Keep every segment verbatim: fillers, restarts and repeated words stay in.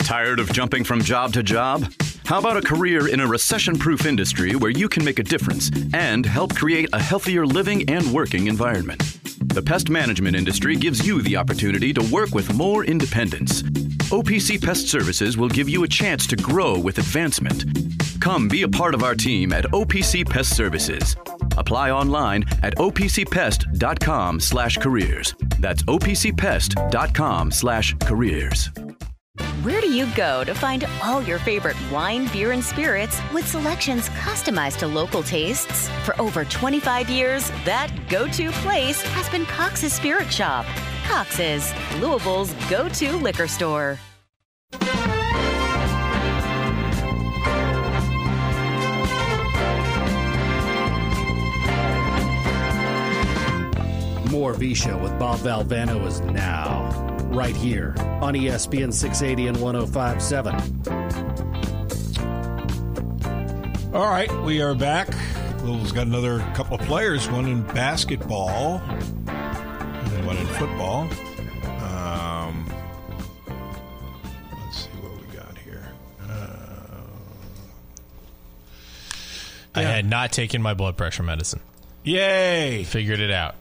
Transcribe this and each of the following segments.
Tired of jumping from job to job? How about a career in a recession-proof industry where you can make a difference and help create a healthier living and working environment? The pest management industry gives you the opportunity to work with more independence. O P C Pest Services will give you a chance to grow with advancement. Come be a part of our team at O P C Pest Services. Apply online at O P C pest dot com slash careers. That's O P C pest dot com slash careers. Where do you go to find all your favorite wine, beer, and spirits with selections customized to local tastes? For over twenty-five years, that go-to place has been Cox's Spirit Shop. Cox's, Louisville's go-to liquor store. More V-Show with Bob Valvano is now, right here on E S P N six eighty and one oh five point seven. All right, we are back. Louisville's got another couple of players, one in basketball and one in football. Um, let's see what we got here. Uh, I yeah. had not taken my blood pressure medicine. Yay! Figured it out.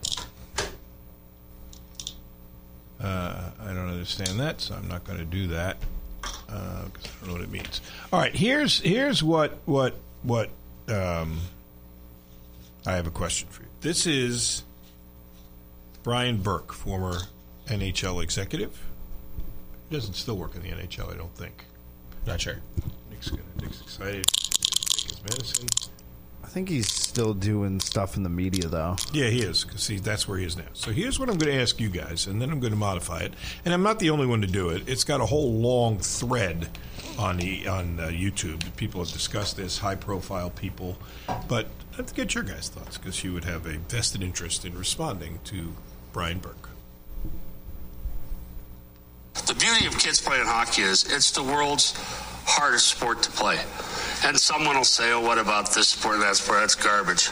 Uh, I don't understand that, so I'm not going to do that because uh, I don't know what it means. All right, here's here's what what what um, I have a question for you. This is Brian Burke, former N H L executive. He doesn't still work in the N H L, I don't think. Not sure. Nick's, gonna, Nick's excited to take his medicine. I think he's still doing stuff in the media, though. Yeah, he is, because that's where he is now. So here's what I'm going to ask you guys, and then I'm going to modify it. And I'm not the only one to do it. It's got a whole long thread on the on uh, YouTube. People have discussed this, high-profile people. But I have to get your guys' thoughts, because you would have a vested interest in responding to Brian Burke. The beauty of kids playing hockey is it's the world's hardest sport to play. And someone will say, oh, what about this sport and that sport? That's garbage.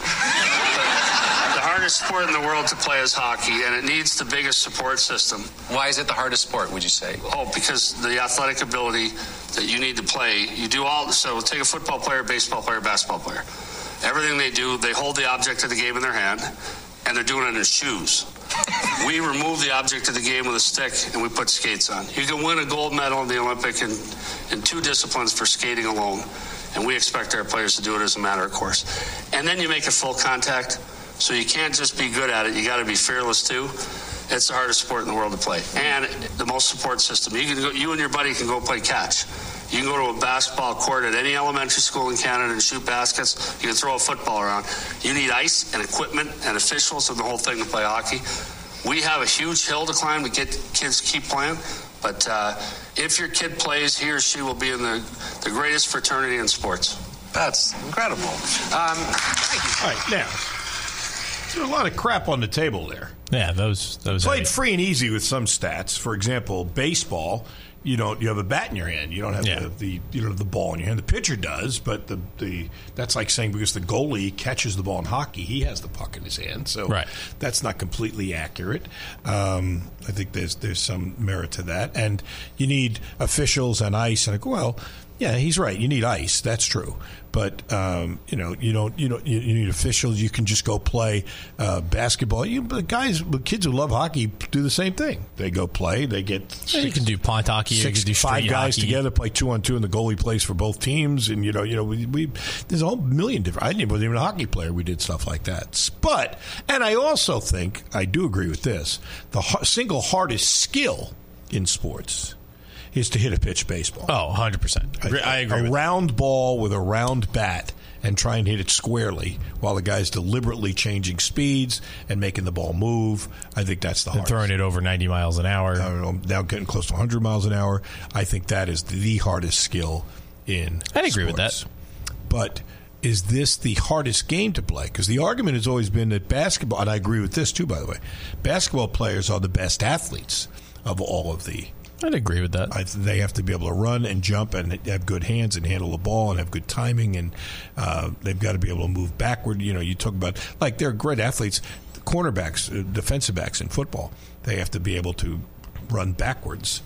The hardest sport in the world to play is hockey, and it needs the biggest support system. Why is it the hardest sport, would you say? Oh, because the athletic ability that you need to play, you do all, so take a football player, baseball player, basketball player. Everything they do, they hold the object of the game in their hand, and they're doing it in shoes. We remove the object of the game with a stick, and we put skates on. You can win a gold medal in the Olympic in, in two disciplines for skating alone, and we expect our players to do it as a matter of course. And then you make it full contact, so you can't just be good at it. You got to be fearless, too. It's the hardest sport in the world to play. And the most support system. You can go, you and your buddy can go play catch. You can go to a basketball court at any elementary school in Canada and shoot baskets. You can throw a football around. You need ice and equipment and officials and the whole thing to play hockey. We have a huge hill to climb to get kids to keep playing. But uh, if your kid plays, he or she will be in the, the greatest fraternity in sports. That's incredible. Um, thank you. All right, now, there's a lot of crap on the table there. Yeah, those those played are... free and easy with some stats. For example, baseball, you don't you have a bat in your hand. You don't have yeah. the, the you don't have the ball in your hand. The pitcher does, but the, the that's like saying because the goalie catches the ball in hockey, he has the puck in his hand. So right. that's not completely accurate. Um, I think there's there's some merit to that, and you need officials and ice. And I go, well, yeah, he's right. You need ice. That's true. But um, you know, you don't, you don't, you, you need officials. You can just go play uh, basketball. You the guys, the kids who love hockey do the same thing. They go play. They get. Yeah, you can do punt hockey. Six, you can do five guys hockey. together play two on two, and the goalie plays for both teams. And you know, you know, we, we there's a whole million different. I wasn't even a hockey player. We did stuff like that. But and I also think I do agree with this. The single hardest skill in sports is to hit a pitch baseball. Oh, one hundred percent. I, I agree. A with round that. ball with a round bat and try and hit it squarely while the guy's deliberately changing speeds and making the ball move. I think that's the and hardest. Throwing it over ninety miles an hour. I don't know, now getting close to one hundred miles an hour. I think that is the hardest skill in I'd agree sports. with that. But is this the hardest game to play? Because the argument has always been that basketball, and I agree with this too, by the way, basketball players are the best athletes of all of the I'd agree with that. I, they have to be able to run and jump and have good hands and handle the ball and have good timing, and uh, they've got to be able to move backward. You know, you talk about, like, they're great athletes, the cornerbacks, uh, defensive backs in football. They have to be able to run backwards,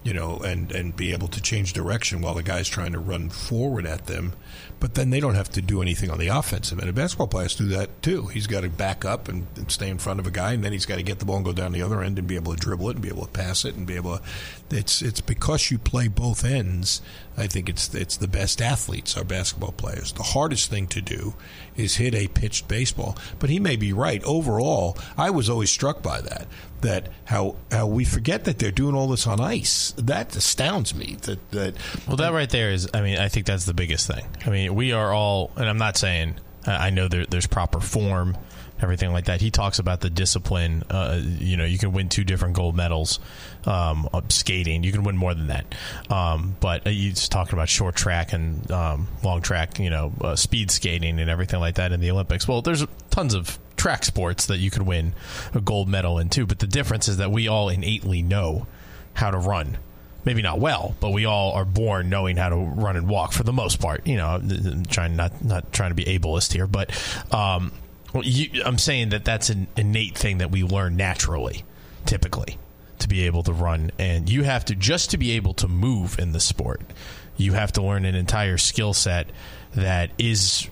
you know, and, and be able to change direction while the guy's trying to run forward at them. But then they don't have to do anything on the offensive end. A basketball players do that too. He's got to back up and, and stay in front of a guy, and then he's got to get the ball and go down the other end and be able to dribble it and be able to pass it and be able to. It's it's because you play both ends. I think it's it's the best athletes are basketball players. The hardest thing to do is hit a pitched baseball. But he may be right. Overall, I was always struck by that. That how how we forget that they're doing all this on ice. That astounds me. That that well, that right there is. I mean, I think that's the biggest thing. I mean, we are all, and I'm not saying I know there, there's proper form, everything like that. He talks about the discipline. Uh, you know, you can win two different gold medals um, of skating. You can win more than that. Um, but he's talking about short track and um, long track. You know, uh, speed skating and everything like that in the Olympics. Well, there's tons of track sports that you could win a gold medal in too, but the difference is that we all innately know how to run. Maybe not well, but we all are born knowing how to run and walk for the most part. You know, I'm trying not not trying to be ableist here, but um, you, I'm saying that that's an innate thing that we learn naturally, typically, to be able to run. And you have to, just to be able to move in the sport, you have to learn an entire skill set that is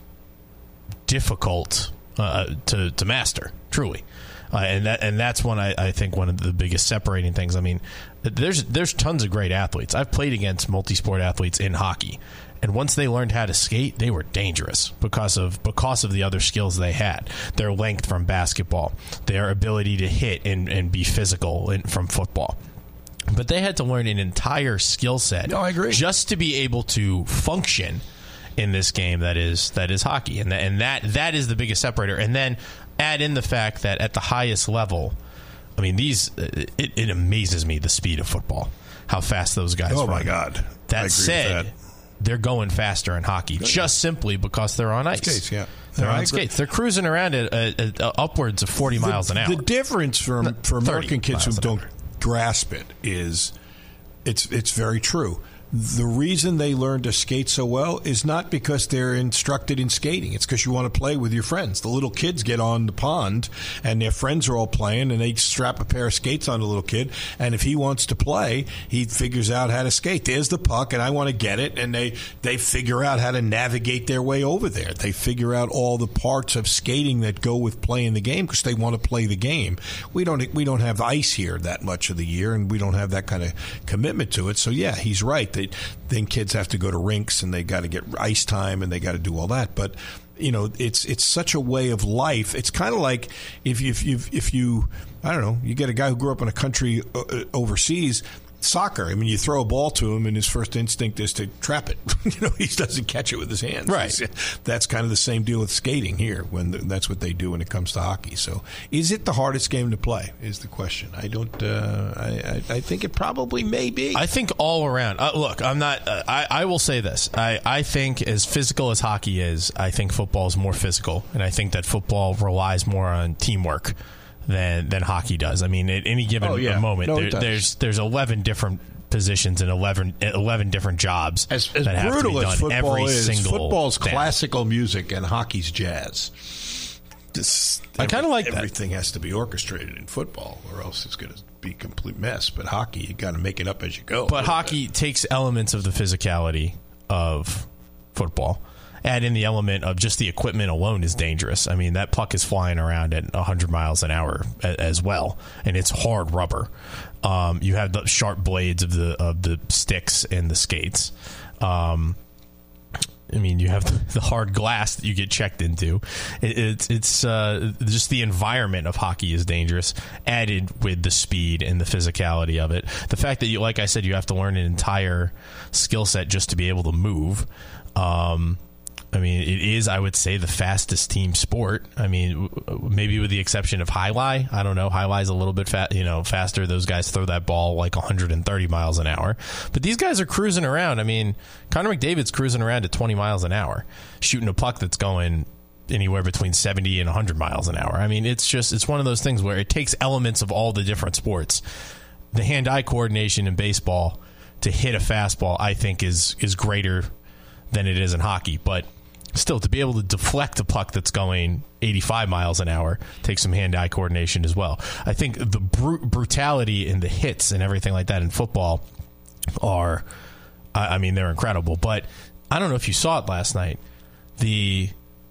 difficult Uh, to to master, truly, uh, and that and that's one I, I think one of the biggest separating things. I mean, there's there's tons of great athletes. I've played against multi-sport athletes in hockey, and once they learned how to skate, they were dangerous because of because of the other skills they had. Their length from basketball, their ability to hit and, and be physical in, from football. But they had to learn an entire skill set. No, I agree. Just to be able to function in this game that is that is hockey, and that, and that that is the biggest separator. And then add in the fact that at the highest level, I mean, these it, it amazes me the speed of football, how fast those guys oh run. my God! That said, that. they're going faster in hockey Good. just simply because they're on ice. Skates, yeah. They're no, on skates. They're cruising around at, at, at uh, upwards of forty the, miles an hour. The difference for for American kids who don't hour. grasp it is it's it's very true. The reason they learn to skate so well is not because they're instructed in skating. It's because you want to play with your friends. The little kids get on the pond, and their friends are all playing, and they strap a pair of skates on the little kid. And if he wants to play, he figures out how to skate. There's the puck, and I want to get it. And they, they figure out how to navigate their way over there. They figure out all the parts of skating that go with playing the game because they want to play the game. We don't we don't have ice here that much of the year, and we don't have that kind of commitment to it. So, yeah, he's right. They, then kids have to go to rinks and they got to get ice time and they got to do all that. But you know, it's it's such a way of life. It's kind of like if you if you if you I don't know, you get a guy who grew up in a country uh, overseas. Soccer. I mean, you throw a ball to him, and his first instinct is to trap it. you know, he doesn't catch it with his hands. Right. That's kind of the same deal with skating here. When the, that's what they do when it comes to hockey. So, is it the hardest game to play? Is the question. I don't. Uh, I, I I think it probably may be. I think all around. Uh, look, I'm not. Uh, I I will say this. I I think as physical as hockey is, I think football is more physical, and I think that football relies more on teamwork than than hockey does. I mean, at any given oh, yeah. moment, no, there, there's there's eleven different positions and eleven, eleven different jobs. As, as that have to be brutal done as football every is, single football's day. classical music and hockey's jazz. Just I every, kind of like everything that. has to be orchestrated in football, or else it's going to be a complete mess. But hockey, you got to make it up as you go. But hockey takes elements of the physicality of football. Add in the element of just the equipment alone is dangerous. I mean, that puck is flying around at one hundred miles an hour as well, and it's hard rubber. Um, you have the sharp blades of the of the sticks and the skates. Um, I mean, you have the hard glass that you get checked into. It, it's it's uh, just the environment of hockey is dangerous, added with the speed and the physicality of it. The fact that, you, like I said, you have to learn an entire skill set just to be able to move. Um, I mean, it is, I would say, the fastest team sport. I mean, maybe with the exception of Highlight. I don't know. Highlight's a little bit fa- you know, faster. Those guys throw that ball like one hundred thirty miles an hour. But these guys are cruising around. I mean, Connor McDavid's cruising around at twenty miles an hour, shooting a puck that's going anywhere between seventy and one hundred miles an hour. I mean, it's just, it's one of those things where it takes elements of all the different sports. The hand-eye coordination in baseball to hit a fastball, I think, is is greater than it is in hockey. But still, to be able to deflect a puck that's going eighty-five miles an hour takes some hand-eye coordination as well. I think the br- brutality in the hits and everything like that in football are, I, I mean, they're incredible. But I don't know if you saw it last night. The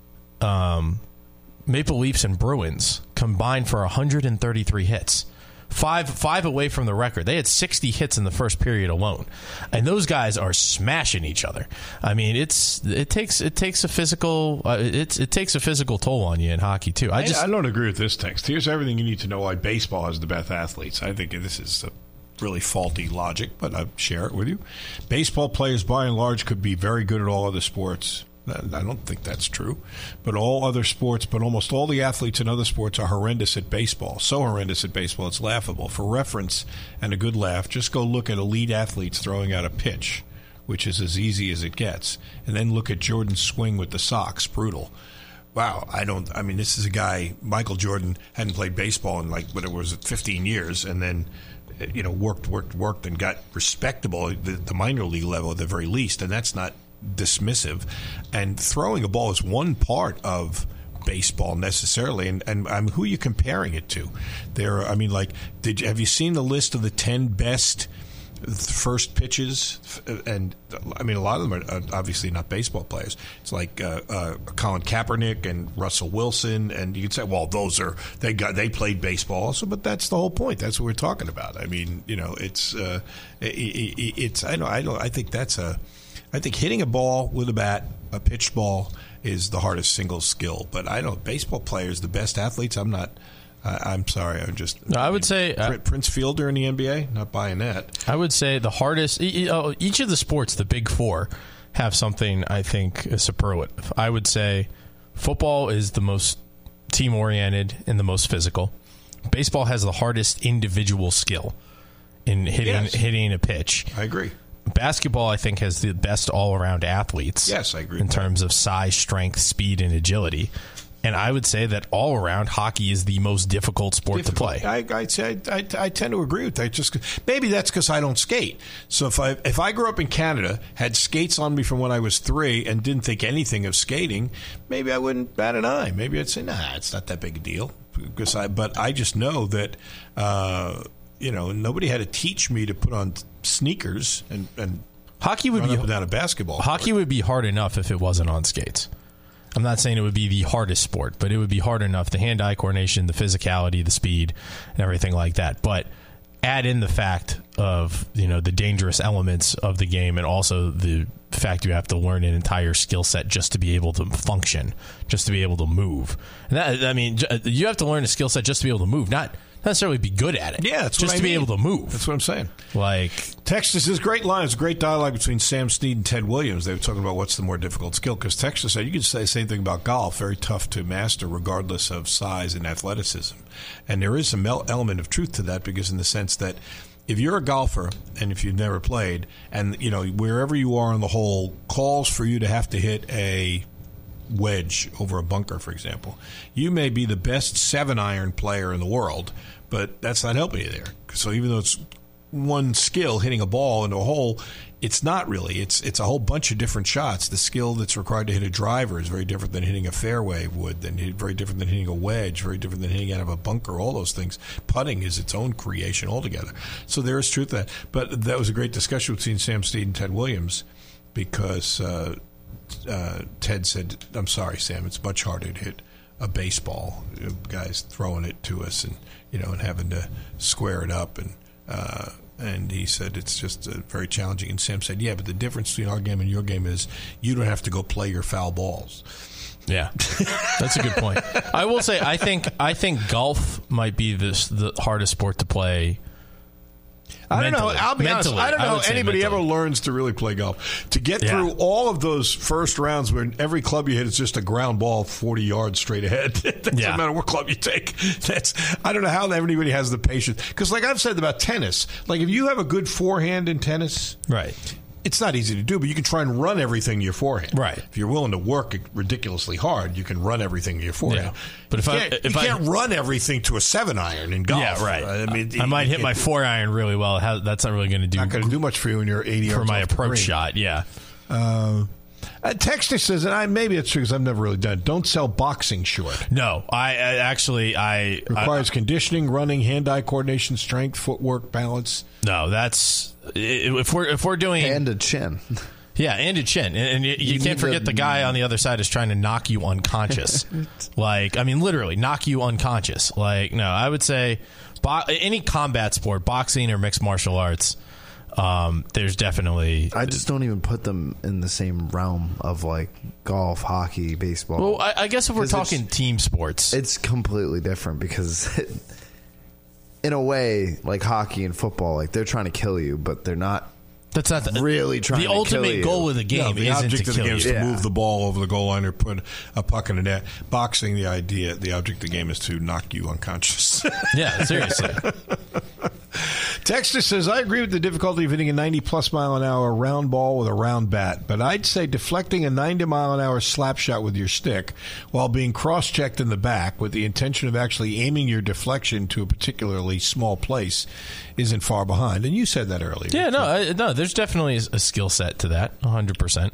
um, Maple Leafs and Bruins combined for one hundred thirty-three hits. Five five away from the record. They had sixty hits in the first period alone, and those guys are smashing each other. I mean, it's it takes it takes a physical uh, it's it takes a physical toll on you in hockey too. I just I, I don't agree with this text. Here's everything you need to know why baseball has the best athletes. I think this is a really faulty logic, but I share it with you. Baseball players, by and large, could be very good at all other sports. I don't think that's true. But all other sports, but almost all the athletes in other sports are horrendous at baseball. So horrendous at baseball, it's laughable. For reference and a good laugh, just go look at elite athletes throwing out a pitch, which is as easy as it gets. And then look at Jordan's swing with the Sox. Brutal. Wow, I don't, I mean, this is a guy, Michael Jordan hadn't played baseball in like, what it was, fifteen years, and then, you know, worked, worked, worked, and got respectable at the, the minor league level at the very least. And that's not dismissive, and throwing a ball is one part of baseball necessarily, and and um, who are you comparing it to? There, I mean, like, did you, have you seen the list of the ten best first pitches? And I mean, a lot of them are obviously not baseball players. It's like uh, uh, Colin Kaepernick and Russell Wilson, and you could say, well, those are they got they played baseball also, but that's the whole point. That's what we're talking about. I mean, you know, it's uh, it, it, it's I don't I don't I think that's a I think hitting a ball with a bat, a pitched ball, is the hardest single skill. But I don't. Baseball players, the best athletes. I'm not. Uh, I'm sorry. I'm just. No, I would I mean, say uh, Prince Fielder in the N B A. Not buying that. I would say the hardest. Each of the sports, the big four, have something I think superlative. I would say football is the most team oriented and the most physical. Baseball has the hardest individual skill in hitting Yes. hitting a pitch. I agree. Basketball, I think, has the best all-around athletes. Yes, I agree in with terms of size, strength, speed, and agility. And I would say that all-around hockey is the most difficult sport Difficult. to play. I, I, I, I tend to agree with that. Just maybe that's because I don't skate. So if I if I grew up in Canada, had skates on me from when I was three, and didn't think anything of skating, maybe I wouldn't bat an eye. Maybe I'd say, nah, it's not that big a deal. Because I, but I just know that. Uh, You know, nobody had to teach me to put on sneakers and, and hockey would run be up and down a basketball hockey court. would be hard enough if it wasn't on skates. I'm not saying it would be the hardest sport, but it would be hard enough. The hand-eye coordination, the physicality, the speed, and everything like that. But add in the fact of, you know, the dangerous elements of the game, and also the fact you have to learn an entire skill set just to be able to function, just to be able to move. And that, I mean, you have to learn a skill set just to be able to move, not necessarily be good at it. Yeah, that's just what I to be mean. able to move. That's what I'm saying. Like, Texas is great lines, great dialogue between Sam Snead and Ted Williams. They were talking about what's the more difficult skill, because Texas said you could say the same thing about golf, very tough to master regardless of size and athleticism. And there is some element of truth to that, because in the sense that if you're a golfer and if you've never played, and you know wherever you are on the hole calls for you to have to hit a wedge over a bunker, for example, you may be the best seven iron player in the world, but that's not helping you there. So even though it's one skill, hitting a ball into a hole, it's not really. It's it's a whole bunch of different shots. The skill that's required to hit a driver is very different than hitting a fairway would, than very different than hitting a wedge, very different than hitting out of a bunker, all those things. Putting is its own creation altogether. So there is truth to that. But that was a great discussion between Sam Snead and Ted Williams, because uh, uh, Ted said, I'm sorry, Sam, it's much harder to hit a baseball. You know, guys throwing it to us and, you know, and having to square it up, and uh, and he said it's just uh, very challenging. And Sam said, yeah, but the difference between our game and your game is you don't have to go play your foul balls. Yeah, that's a good point. I will say, I think I think golf might be this, the hardest sport to play. I don't mentally. know. I'll be mentally, honest. I don't know I if anybody mentally. ever learns to really play golf. To get Yeah. through all of those first rounds where every club you hit is just a ground ball forty yards straight ahead. It doesn't Yeah. matter what club you take. That's I don't know how anybody has the patience. Because like I've said about tennis, like if you have a good forehand in tennis, Right. it's not easy to do, but you can try and run everything to your forehand. Right. If you're willing to work it ridiculously hard, you can run everything to your forehand. Yeah. But if you I- can't, if you I- can't run everything to a seven iron in golf. Yeah, right. I mean, I might you hit my can't- four iron really well. How, that's not really going to do Not going to do much for you when you're eighty yards for my off the approach green. shot. Yeah. Uh, Uh, Texter says, and I, maybe it's true because I've never really done it, don't sell boxing short. No, I, I actually, I... Requires I, conditioning, running, hand-eye coordination, strength, footwork, balance. No, that's... If we're, if we're doing... And a chin. Yeah, and a chin. And, and you, you, you can't forget the, the guy on the other side is trying to knock you unconscious. Like, I mean, literally, knock you unconscious. Like, no, I would say bo- any combat sport, boxing or mixed martial arts... Um, there's definitely... I just don't even put them in the same realm of, like, golf, hockey, baseball. Well, I, I guess if we're talking team sports... It's completely different because, it, in a way, like hockey and football, like, they're trying to kill you, but they're not... That's not the, really trying the to ultimate kill you. goal of the game. No, the isn't object to of the kill game is you. to Yeah. move the ball over the goal line or put a puck in the net. Boxing, the idea, the object of the game is to knock you unconscious. Yeah, seriously. Texter says, I agree with the difficulty of hitting a ninety-plus mile an hour round ball with a round bat, but I'd say deflecting a ninety mile an hour slap shot with your stick while being cross-checked in the back with the intention of actually aiming your deflection to a particularly small place isn't far behind. And you said that earlier. Yeah, no, I, no. There's definitely a skill set to that, one hundred percent.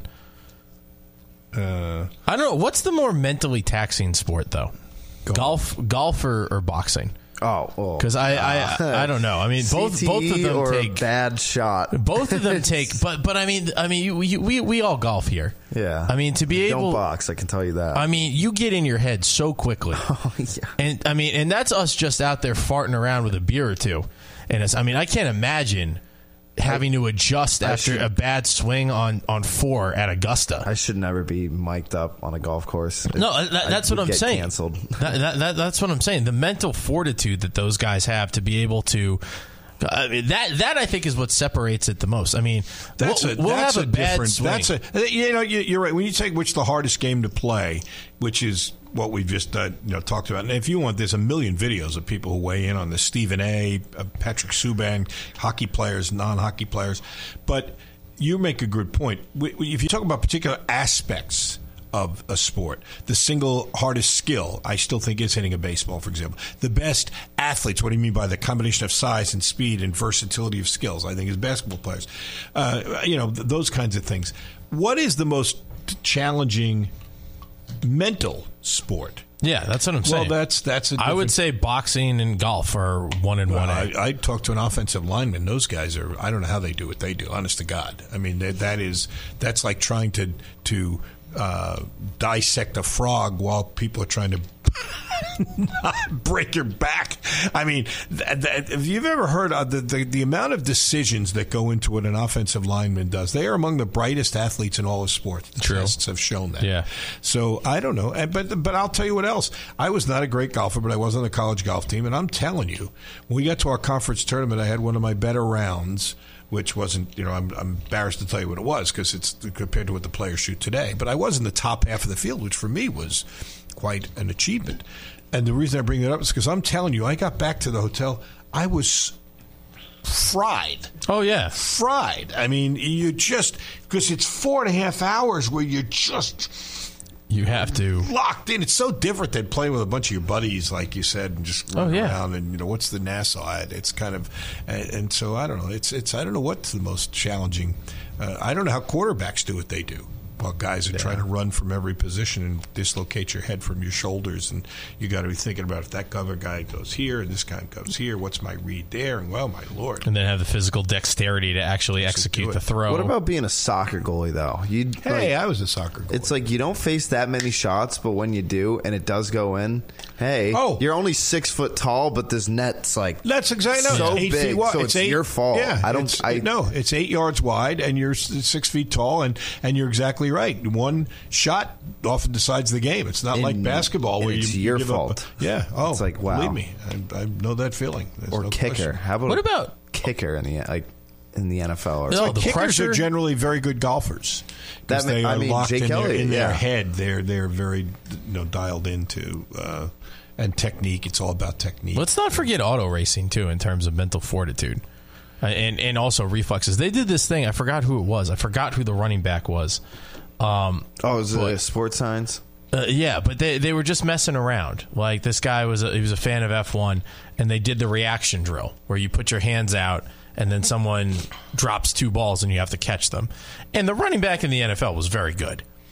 Uh, I don't know. What's the more mentally taxing sport, though? Golf, golf, golf or, or boxing? Oh, because I, I, I don't know. I mean, both C T E both of them or take a bad shot. Both of them take, but but I mean, I mean, you, you, we we all golf here. Yeah. I mean, to be don't able, box, I can tell you that. I mean, you get in your head so quickly. Oh yeah. And I mean, and that's us just out there farting around with a beer or two. And it's, I mean, I can't imagine having to adjust I after should, a bad swing on, on four at Augusta. I should never be mic'd up on a golf course. It, no, that, that's I what I'm get saying. Canceled. That, that, that, that's what I'm saying. The mental fortitude that those guys have to be able to. I mean, that that I think is what separates it the most. I mean, that's we'll, a we'll that's have a, a bad different. swing. That's a you know you, you're right when you take which the hardest game to play, which is what we've just uh, you know talked about. And if you want, there's a million videos of people who weigh in on this. Stephen A, uh, Patrick Subban, hockey players, non-hockey players. But you make a good point. If you talk about particular aspects of a sport, the single hardest skill, I still think, is hitting a baseball, for example. The best athletes, what do you mean by the combination of size and speed and versatility of skills, I think, is basketball players. Uh, you know, th- those kinds of things. What is the most challenging mental sport? Yeah, that's what I'm saying. Well, that's that's. A I would say boxing and golf are one and well, one. I, I talked to an offensive lineman. Those guys are. I don't know how they do what they do. Honest to God, I mean that, that is that's like trying to to uh, dissect a frog while people are trying to not break your back. I mean, th- th- if you've ever heard of the, the the amount of decisions that go into what an offensive lineman does, they are among the brightest athletes in all of sports. The True. tests have shown that. Yeah. So I don't know, and, but but I'll tell you what else. I was not a great golfer, but I was on the college golf team, and I'm telling you, when we got to our conference tournament, I had one of my better rounds. Which wasn't, you know, I'm, I'm embarrassed to tell you what it was because it's compared to what the players shoot today. But I was in the top half of the field, which for me was quite an achievement. And the reason I bring that up is because I'm telling you, I got back to the hotel, I was fried. Oh, yeah. Fried. I mean, you just, because it's four and a half hours where you're just... You have to locked in. It's so different than playing with a bunch of your buddies, like you said, and just running oh, yeah. around. And you know, what's the Nassau? It's kind of, and, and so I don't know. It's it's I don't know what's the most challenging. Uh, I don't know how quarterbacks do what they do. While guys are yeah. trying to run from every position and dislocate your head from your shoulders, and you got to be thinking about if that other guy goes here and this guy goes here, what's my read there? And well, my lord, and then have the physical dexterity to actually execute the throw. What about being a soccer goalie though? You hey, like, I was a soccer goalie. It's like you don't face that many shots, but when you do, and it does go in, hey, oh. you're only six foot tall, but this net's like that's exactly so eight big, feet wide. so it's, it's eight, your fault. Yeah, I don't. I, no, it's eight yards wide, and you're six feet tall, and and you're exactly right. One shot often decides the game. It's not and, like basketball where it's you your give fault. Up. Yeah. Oh, it's like wow. Believe me, I, I know that feeling. There's or no kicker. question. How about what about kicker in the like in the N F L? Or no, like the kickers pressure? are generally very good golfers. That they I are mean, locked Jake in, Kelly, their, in yeah. their head. They're they're very you know dialed into. Uh, and technique. It's all about technique. Let's not forget auto racing too, in terms of mental fortitude, uh, and and also reflexes. They did this thing. I forgot who it was. I forgot who the running back was. Um, oh, is but, it sports science? Uh, yeah, but they they were just messing around. Like this guy was a, he was a fan of F one, and they did the reaction drill where you put your hands out and then someone drops two balls and you have to catch them. And the running back in the N F L was very good.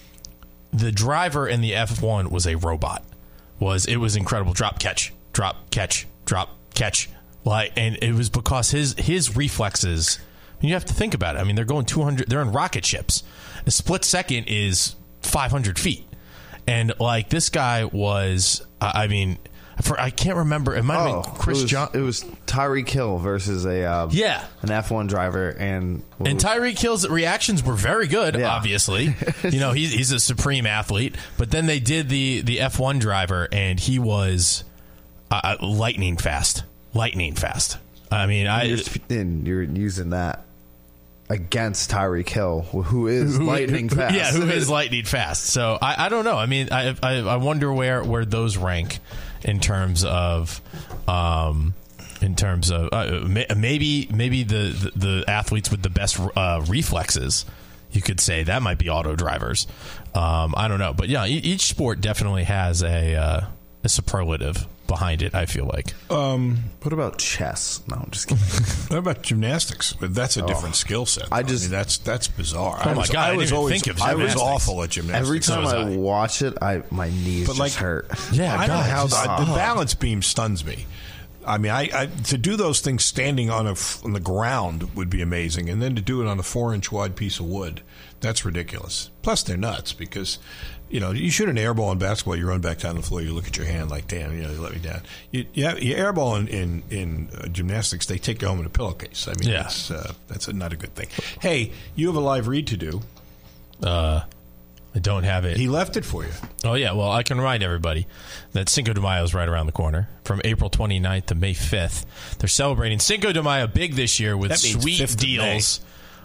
the driver in the F one was a robot. Was it was incredible. Drop, catch, drop, catch, drop, catch. Like, and it was because his his reflexes. You have to think about it. I mean, they're going two hundred. They're in rocket ships. A split second is five hundred feet, and like this guy was. Uh, I mean, for I can't remember. It might have Oh, been Chris it was, John. It was Tyreek Hill versus a uh, Yeah. an F one driver, and And Tyreek Hill's reactions were very good, Yeah. obviously. You know, he's, he's a supreme athlete. But then they did the, the F one driver, and he was uh, lightning fast. Lightning fast. I mean, I you're, and you're using that against Tyreek Hill, who is who- lightning fast. Yeah, who is lightning fast. So I, I don't know. I mean, I, I I wonder where, where those rank in terms of um, in terms of uh, may- maybe maybe the, the, the athletes with the best uh, reflexes. You could say that might be auto drivers. Um, I don't know, but yeah, e- each sport definitely has a uh, a superlative behind it. I feel like. Um, What about chess? No, I'm just kidding. what about gymnastics? But that's a different skill set. I though. just- mean, that's that's bizarre. Oh I my was, God, I I didn't was even always think of I was gymnastics. awful at gymnastics. Every time was I, I. watch it, I my knees But, just like, hurt. Yeah, I don't know God, how just- the, the oh. balance beam stuns me. I mean, I, I to do those things standing on a f- on the ground would be amazing, and then to do it on a four-inch wide piece of wood, that's ridiculous. Plus, they're nuts because, you know, you shoot an air ball in basketball, you run back down the floor, you look at your hand like, damn, you know, you let me down. You, you, have, you air ball in in, in uh, gymnastics, they take you home in a pillowcase. I mean, Yeah. that's uh, that's a, not a good thing. Hey, you have a live read to do. Uh, I don't have it. He left it for you. Oh, yeah. Well, I can remind everybody that Cinco de Mayo is right around the corner. From April twenty-ninth to May fifth, they're celebrating Cinco de Mayo big this year with That means sweet fifth of May. deals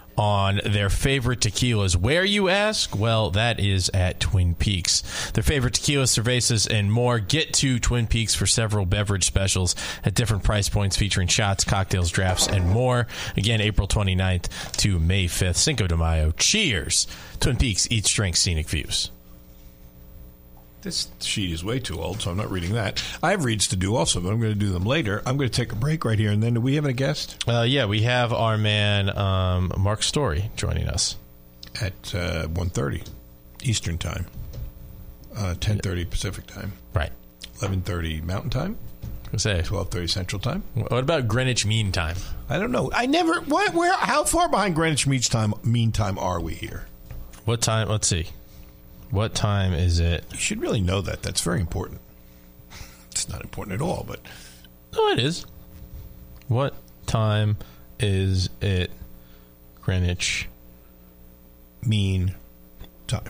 on their favorite tequilas. Where, you ask? Well, that is at Twin Peaks. Their favorite tequilas, cervezas, and more. Get to Twin Peaks for several beverage specials at different price points featuring shots, cocktails, drafts, and more. Again, April twenty-ninth to May fifth. Cinco de Mayo. Cheers. Twin Peaks, eats, drinks, scenic views. This sheet is way too old, so I'm not reading that. I have reads to do also, but I'm going to do them later. I'm going to take a break right here, and then do we have a guest? Uh, yeah, we have our man um, Mark Story joining us. At uh, one thirty Eastern Time, uh, ten thirty Pacific Time, Right. eleven thirty Mountain Time, Go say. twelve thirty Central Time. What about Greenwich Mean Time? I don't know. I never. What? Where? How far behind Greenwich Mean Time? Mean Time are we here? What time? Let's see. What time is it? You should really know that. That's very important. It's not important at all, but Oh, it is. What time is it? Greenwich. Mean Time,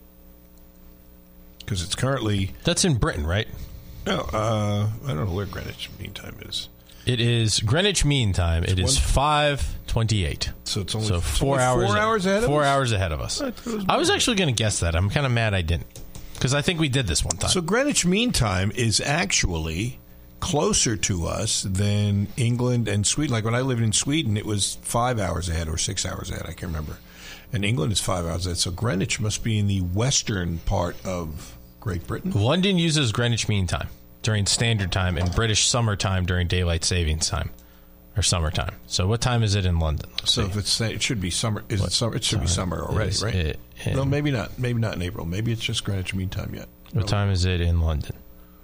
because it's currently. That's in Britain, right? No, uh, I don't know where Greenwich Mean Time is. It is Greenwich Mean Time. It is one- five twenty-eight. So it's only So it's four only hours. Four hours ahead. Four of us? hours ahead of us. I thought it was I was more. actually going to guess that. I'm kind of mad I didn't, because I think we did this one time. So Greenwich Mean Time is actually closer to us than England and Sweden. Like when I lived in Sweden, it was five hours ahead or six hours ahead. I can't remember. And England is five hours ahead. So Greenwich must be in the western part of Great Britain. London uses Greenwich Mean Time during standard time and British summertime during daylight savings time or summertime. So what time is it in London? Let's So see. if it's it should be summer. Is it summer? It should be summer already, is right? it in- No, maybe not. Maybe not in April. Maybe it's just Greenwich Mean Time yet. What time is it in London?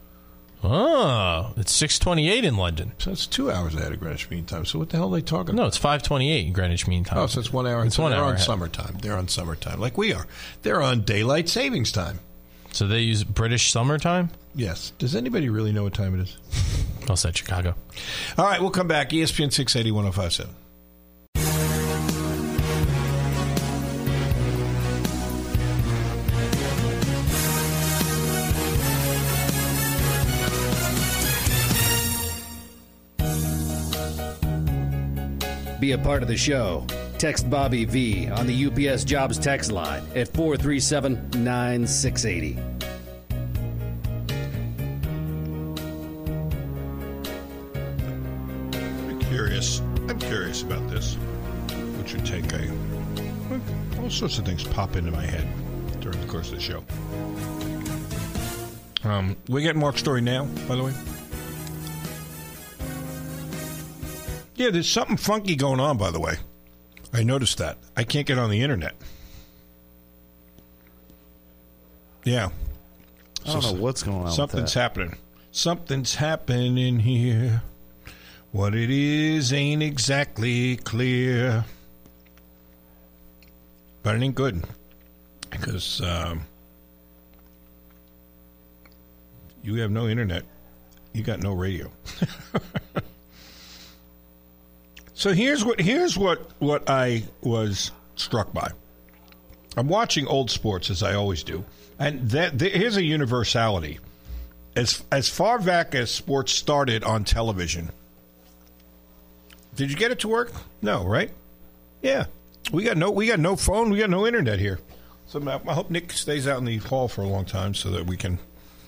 Oh, it's six twenty-eight in London. So it's two hours ahead of Greenwich Mean Time. So what the hell are they talking No, about? it's five twenty-eight in Greenwich Mean Time. Oh, so it's one hour. It's so one they're hour on ahead. summertime. They're on summertime, like we are. They're on daylight savings time. So they use British summertime? Yes. Does anybody really know what time it is? I'll say Chicago. All right, we'll come back. E S P N six eighty, one oh five seven. Be a part of the show. Text Bobby V on the U P S Jobs text line at four three seven, nine six eight zero. I'm curious. I'm curious about this. Which would take a... well, all sorts of things pop into my head during the course of the show. Um, we get Mark's story now, by the way. Yeah, there's something funky going on, by the way. I noticed that. I can't get on the internet. Yeah. I don't So know what's going on. Something's with that. happening. Something's happening here. What it is ain't exactly clear. But it ain't good. Because um, you have no internet. You got no radio. So here's what here's what, what I was struck by. I'm watching old sports, as I always do. And that, th- here's a universality. As as far back as sports started on television, did you get it to work? No, right? Yeah, we got no we got no phone, we got no internet here. So I hope Nick stays out in the hall for a long time so that we can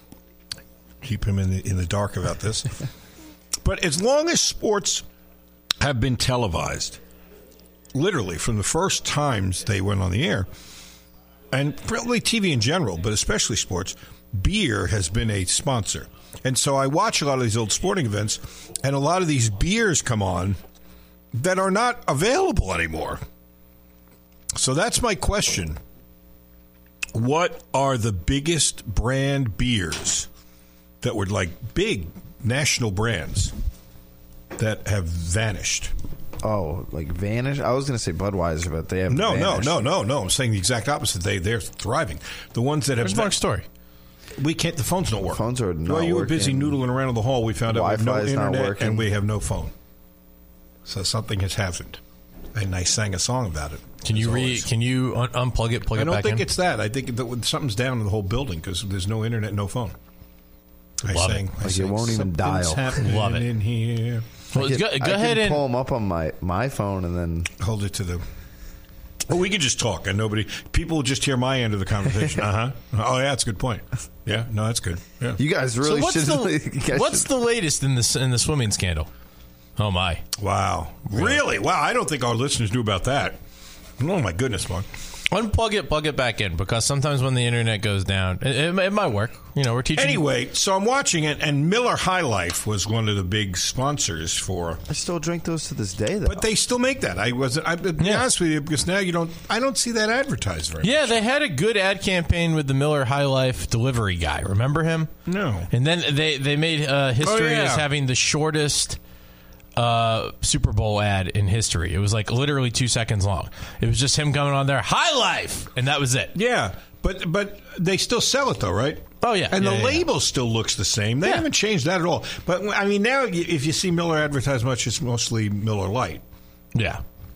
keep him in the in the dark about this. But as long as sports have been televised, literally from the first times they went on the air, and probably T V in general, but especially sports, beer has been a sponsor. And so I watch a lot of these old sporting events, and a lot of these beers come on that are not available anymore. So that's my question. What are the biggest brand beers that were like big national brands that have vanished? Oh, like vanish? I was going to say Budweiser, but they have No, vanished. no, no, no, no. I'm saying the exact opposite. They, they're thriving. The ones that have... Where's Mark's story? We can't... The phones don't work. Phones are not While you were working. busy noodling around in the hall, we found out we have no Wi-Fi's not internet working. and we have no phone. So something has happened. And I sang a song about it. Can you as re? always. Can you un- unplug it? Plug I it don't back think in? it's that. I think that something's down in the whole building because there's no internet, no phone. I Love it. sang, I Like, it sang, won't even dial. "Something's happening Love it. in here." Well, I can, go, I go can ahead and pull them up on my, my phone and then... Hold it to the... Well, we could just talk and nobody... People will just hear my end of the conversation. Uh-huh. Oh, yeah, that's a good point. Yeah, no, that's good. Yeah. You guys So really what's should... the you guys what's should- the latest in the in the swimming scandal? Oh my! Wow. Really? Wow, I don't think our listeners knew about that. Oh, my goodness, Mark. Unplug it, plug it back in, because sometimes when the internet goes down, it, it, it might work. You know, we're teaching. Anyway, so I'm watching it, and Miller High Life was one of the big sponsors for... I still drink those to this day, though. But they still make that. I wasn't... I, to be Yeah. honest with you, because now you don't... I don't see that advertised very Yeah, much. they had a good ad campaign with the Miller High Life delivery guy. Remember him? No. And then they they made uh, history Oh, yeah. as having the shortest uh, Super Bowl ad in history. It was like literally two seconds long. It was just him coming on there, High Life, and that was it. Yeah, but but they still sell it, though, right? Oh, yeah. And Yeah, the yeah, yeah. label still looks the same. They Yeah. haven't changed that at all. But, I mean, now y- if you see Miller advertised much, it's mostly Miller Lite. Yeah.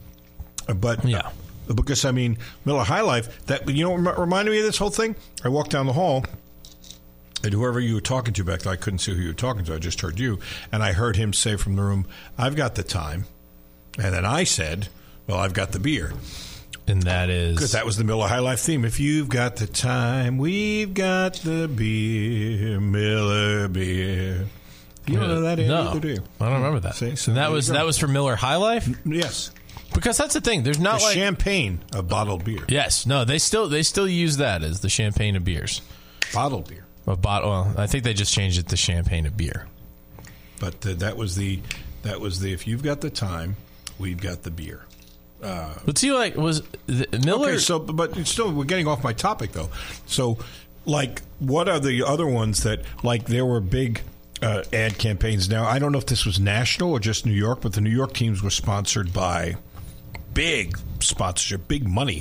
But Yeah. because I mean Miller High Life, that you know rem- reminded me of this whole thing. I walked down the hall, and whoever you were talking to back there, I couldn't see who you were talking to. I just heard you, and I heard him say from the room, "I've got the time," and then I said, "Well, I've got the beer," And that is because that was the Miller High Life theme. If you've got the time, we've got the beer, Miller beer. You don't know that no, either, do you? I don't remember that. See, so and there that you was go. that was for Miller High Life, Yes, because that's the thing. There's not the like champagne of bottled beer, yes, no. They still they still use that as the champagne of beers. bottled beer. A bottle. Well, I think they just changed it to champagne of beer. But uh, that was the that was the if you've got the time, we've got the beer. But see, like was the, Miller? Okay, so but it's still we're getting off my topic though. So, like, what are the other ones that like there were big uh, ad campaigns? Now I don't know if this was national or just New York, but the New York teams were sponsored by big sponsorship, big money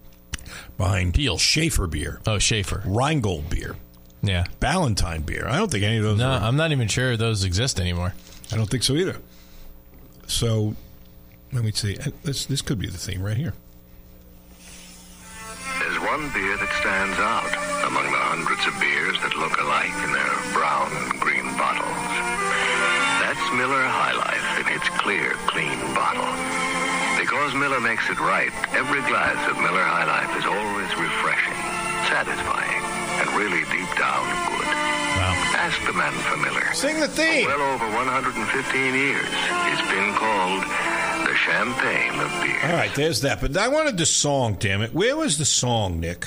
behind Peel. Schaefer beer, oh, Schaefer. Rheingold beer, Yeah. Ballantine beer. I don't think any of those. No, are, I'm not even sure those exist anymore. I don't think so either. So, let me see. This this could be the theme right here. There's one beer that stands out among the hundreds of beers that look alike in their brown and green bottles. That's Miller High Life in its clear, clean bottle. Because Miller makes it right, every glass of Miller High Life is always refreshing, satisfying, and really deep down good. Wow. Ask the man for Miller. Sing the theme. For well over one hundred fifteen years, it's been called the champagne of beer. All right, there's that. But I wanted the song, damn it. Where was the song, Nick?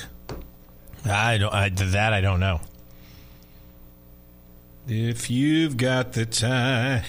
I don't. I, that I don't know. If you've got the time.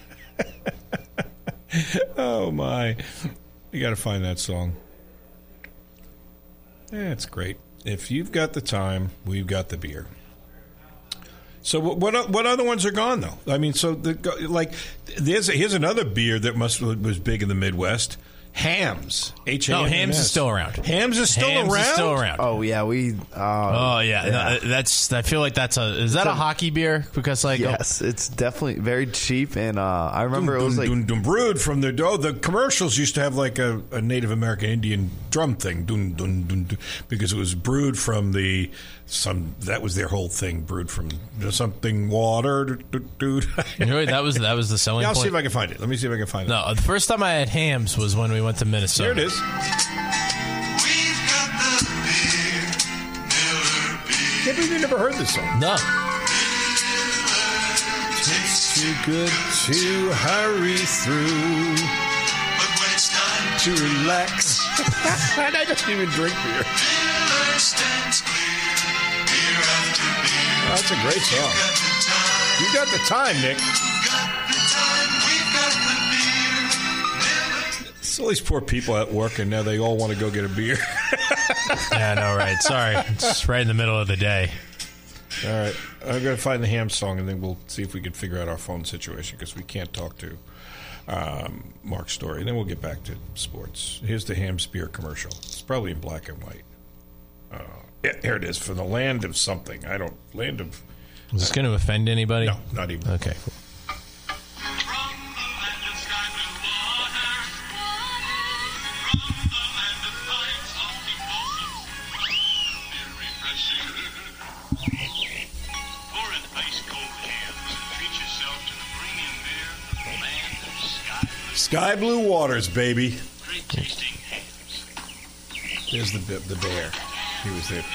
Oh, my. You got to find that song. That's great. If you've got the time, we've got the beer. So what what, what other ones are gone though? I mean, so the, like there's here's another beer that must was big in the Midwest. Hams. H A M S. No, Hams is still around. Hams is still Hams around. Is still around. Oh yeah, we. Uh, oh yeah. yeah. No, that's. I feel like that's a. Is that a, a hockey beer? Because like. Yes, oh, it's definitely very cheap, and uh, I remember dun, it was dun, like dun, dun, brewed from the oh, the commercials used to have like a, a Native American Indian drum thing, dun, dun, dun, dun, because it was brewed from the some that was their whole thing, brewed from something water, dude. You know, that was that was the selling yeah, I'll point. see if I can find it. Let me see if I can find it. No, the first time I had Hams was when we went to Minnesota. Here it is. Can't believe you never heard this song. No. It's too good to hurry through, but when it's time to relax, and I don't even drink beer. Oh, that's a great song. You got the time, Nick. So these poor people at work, and now they all want to go get a beer. Yeah, I know, right? Sorry. It's right in the middle of the day. All right. I'm going to find the Ham song, and then we'll see if we can figure out our phone situation, because we can't talk to um, Mark Story. And then we'll get back to sports. Here's the Ham's beer commercial. It's probably in black and white. Uh, yeah, here it is. For the land of something. I don't... Land of... Is this going to offend anybody? No, not even. Okay, cool. Sky Blue Waters, baby. There's the the bear. He was there.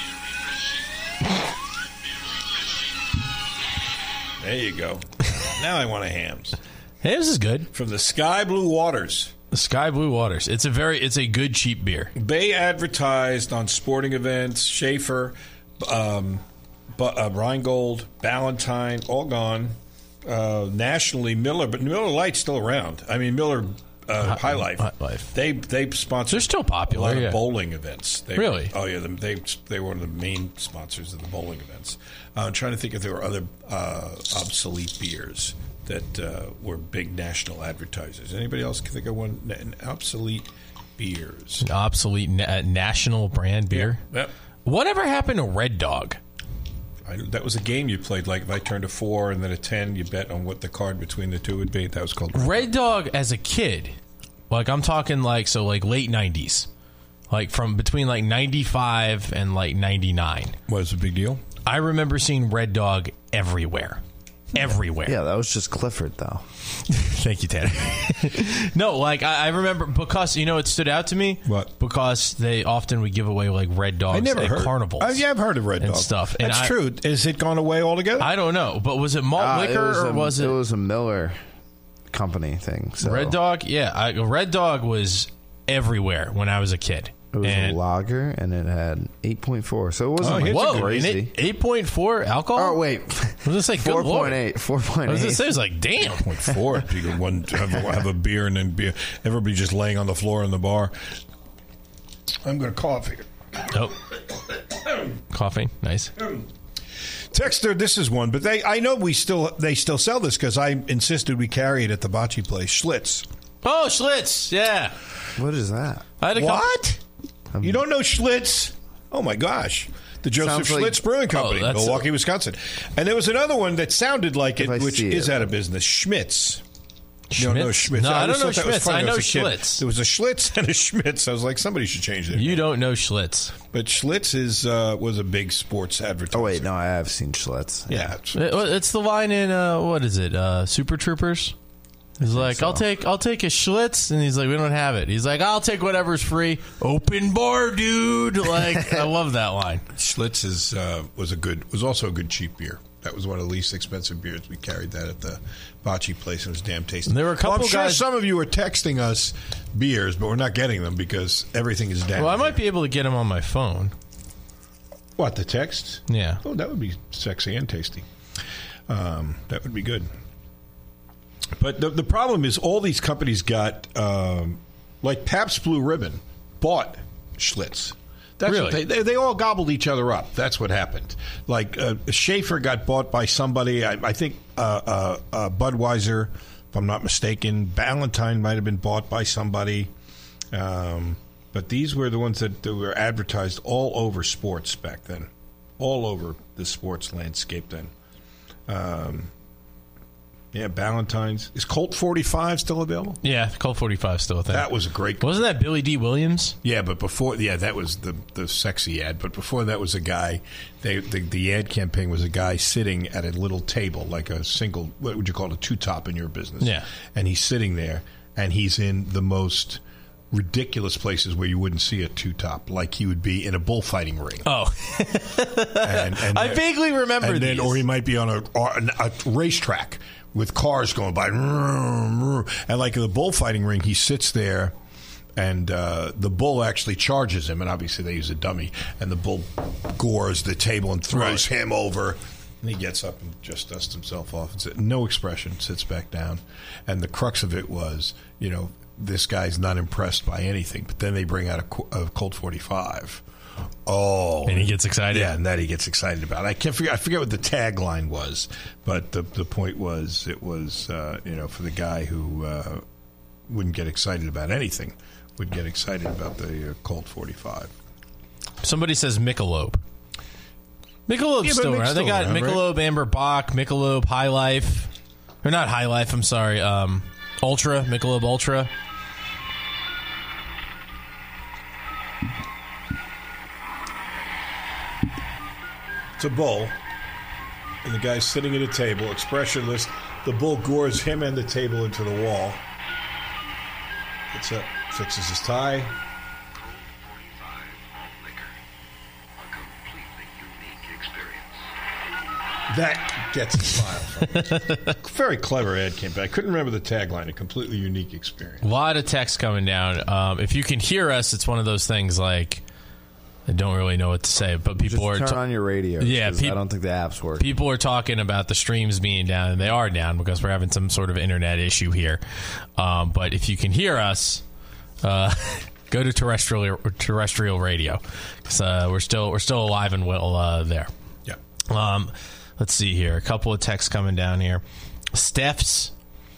There you go. Now I want a Hams. Hams is good. From the Sky Blue Waters. The Sky Blue Waters. It's a very, it's a good cheap beer. They advertised on sporting events. Schaefer, um, uh, Rheingold, Ballantine, all gone. Uh, nationally, Miller, but Miller Lite's still around. I mean, Miller uh, High Life. High Life. They they sponsor. They're still popular. A lot yeah. of bowling events. They really? Were, oh yeah, they they were one of the main sponsors of the bowling events. Uh, I'm trying to think if there were other uh, obsolete beers that uh, were big national advertisers. Anybody else can think of one? An obsolete beers. An obsolete na- national brand beer. Yeah. Yep. Whatever happened to Red Dog? I, that was a game you played. Like if I turned a four and then a ten, you bet on what the card between the two would be. That was called Red, Red Dog. Dog as a kid. Like I'm talking like so like late nineties, like from between like ninety-five and like ninety-nine. Was a big deal. I remember seeing Red Dog everywhere, everywhere. Yeah, that was just Clifford though. Thank you, Tanner. No, like I, I remember because you know it stood out to me. What? Because they often would give away like Red Dogs I never at heard. carnivals. Uh, yeah, I've heard of Red and Dog stuff. And That's I, true. Is it gone away altogether? I don't know, but was it malt Uh, liquor it was or a, was it? It was a Miller company thing. So. Red Dog? Yeah, I, Red Dog was everywhere when I was a kid. It was and, a lager, and it had eight point four, so it wasn't Oh, like here's a whoa, good- crazy. eight point four alcohol? Oh, wait. I was going to say, good four lord. point eight. four point eight. I was going to say, it was like, damn. Point four. You could one have a, have a beer and then be everybody just laying on the floor in the bar. I'm going to cough here. Oh. Coughing. Nice. Texter, this is one, but they I know we still they still sell this because I insisted we carry it at the bocce place. Schlitz. Oh, Schlitz. Yeah. What is that? I had a couple- What? You don't know Schlitz? Oh my gosh. The Joseph Sounds like- Schlitz Brewing Company, Oh, that's- Milwaukee, Wisconsin. And there was another one that sounded like it, If I which see is it. out of business. Schmitz. You Schmitz? don't know Schmitz? No, I always don't know thought that was Schmitz. funny I when know was a kid. Schlitz. There was a Schlitz and a Schmitz. I was like, somebody should change their You name. don't know Schlitz. But Schlitz is uh, was a big sports advertiser. Oh, wait. No, I have seen Schlitz. Yeah. It's, It- It's the line in, uh, what is it, uh, Super Troopers? He's like, so. I'll take I'll take a Schlitz. And he's like, we don't have it. He's like, I'll take whatever's free. Open bar, dude. Like, I love that line. Schlitz is uh, was a good was also a good cheap beer. That was one of the least expensive beers. We carried that at the bocce place. It was damn tasty. There were a couple well, I'm sure guys- some of you are texting us beers, but we're not getting them because everything is down. Well, I might here. be able to get him on my phone. What, the text? Yeah. Oh, that would be sexy and tasty. Um, that would be good. But the, the problem is all these companies got, um, like Pabst Blue Ribbon bought Schlitz. That's Really? what they, they they all gobbled each other up. That's what happened. Like uh, Schaefer got bought by somebody. I, I think uh, uh, uh, Budweiser, if I'm not mistaken. Ballantine might have been bought by somebody. Um, but these were the ones that, that were advertised all over sports back then, all over the sports landscape then. Um, yeah, Ballantine's. Is Colt forty-five still available? Yeah, Colt forty-five still a thing. That was a great. Wasn't that Billy D. Williams? Yeah, but before, yeah, that was the the sexy ad. But before that was a guy. They the, the ad campaign was a guy sitting at a little table, like a single. What would you call it, a two top in your business? Yeah, and he's sitting there, and he's in the most ridiculous places where you wouldn't see a two top, like he would be in a bullfighting ring. Oh, and, and I vaguely remember and these. Then, or he might be on a, a racetrack with cars going by, and like in the bullfighting ring, he sits there, and uh, the bull actually charges him, and obviously they use a dummy, and the bull gores the table and throws right. him over. And he gets up and just dusts himself off and sits, no expression, sits back down. And the crux of it was, you know, this guy's not impressed by anything. But then they bring out a, a Colt forty-five. Oh, and he gets excited. Yeah, and that he gets excited about. I can't forget. I forget what the tagline was, but the the point was it was uh, you know, for the guy who uh, wouldn't get excited about anything, would get excited about the uh, Colt forty-five. Somebody says Michelob. Michelob's yeah, still around. They got around, Michelob, right? Amber Bach, Michelob, High Life, or not High Life. I'm sorry, um, Ultra, Michelob Ultra. It's a bull, and the guy's sitting at a table, expressionless. The bull gores him and the table into the wall. Gets up, fixes his tie. That gets a smile from me. Very clever ad campaign. I couldn't remember the tagline. A completely unique experience. A lot of text coming down. Um, if you can hear us, it's one of those things like I don't really know what to say, but people Just are turn ta- on your radio. Yeah, peop- I don't think the apps work. People are talking about the streams being down, and they are down because we're having some sort of internet issue here. Um, but if you can hear us, uh, go to terrestrial terrestrial radio because uh, we're still we're still alive and well uh, there. Yeah. Um, let's see here. A couple of texts coming down here. Steph's.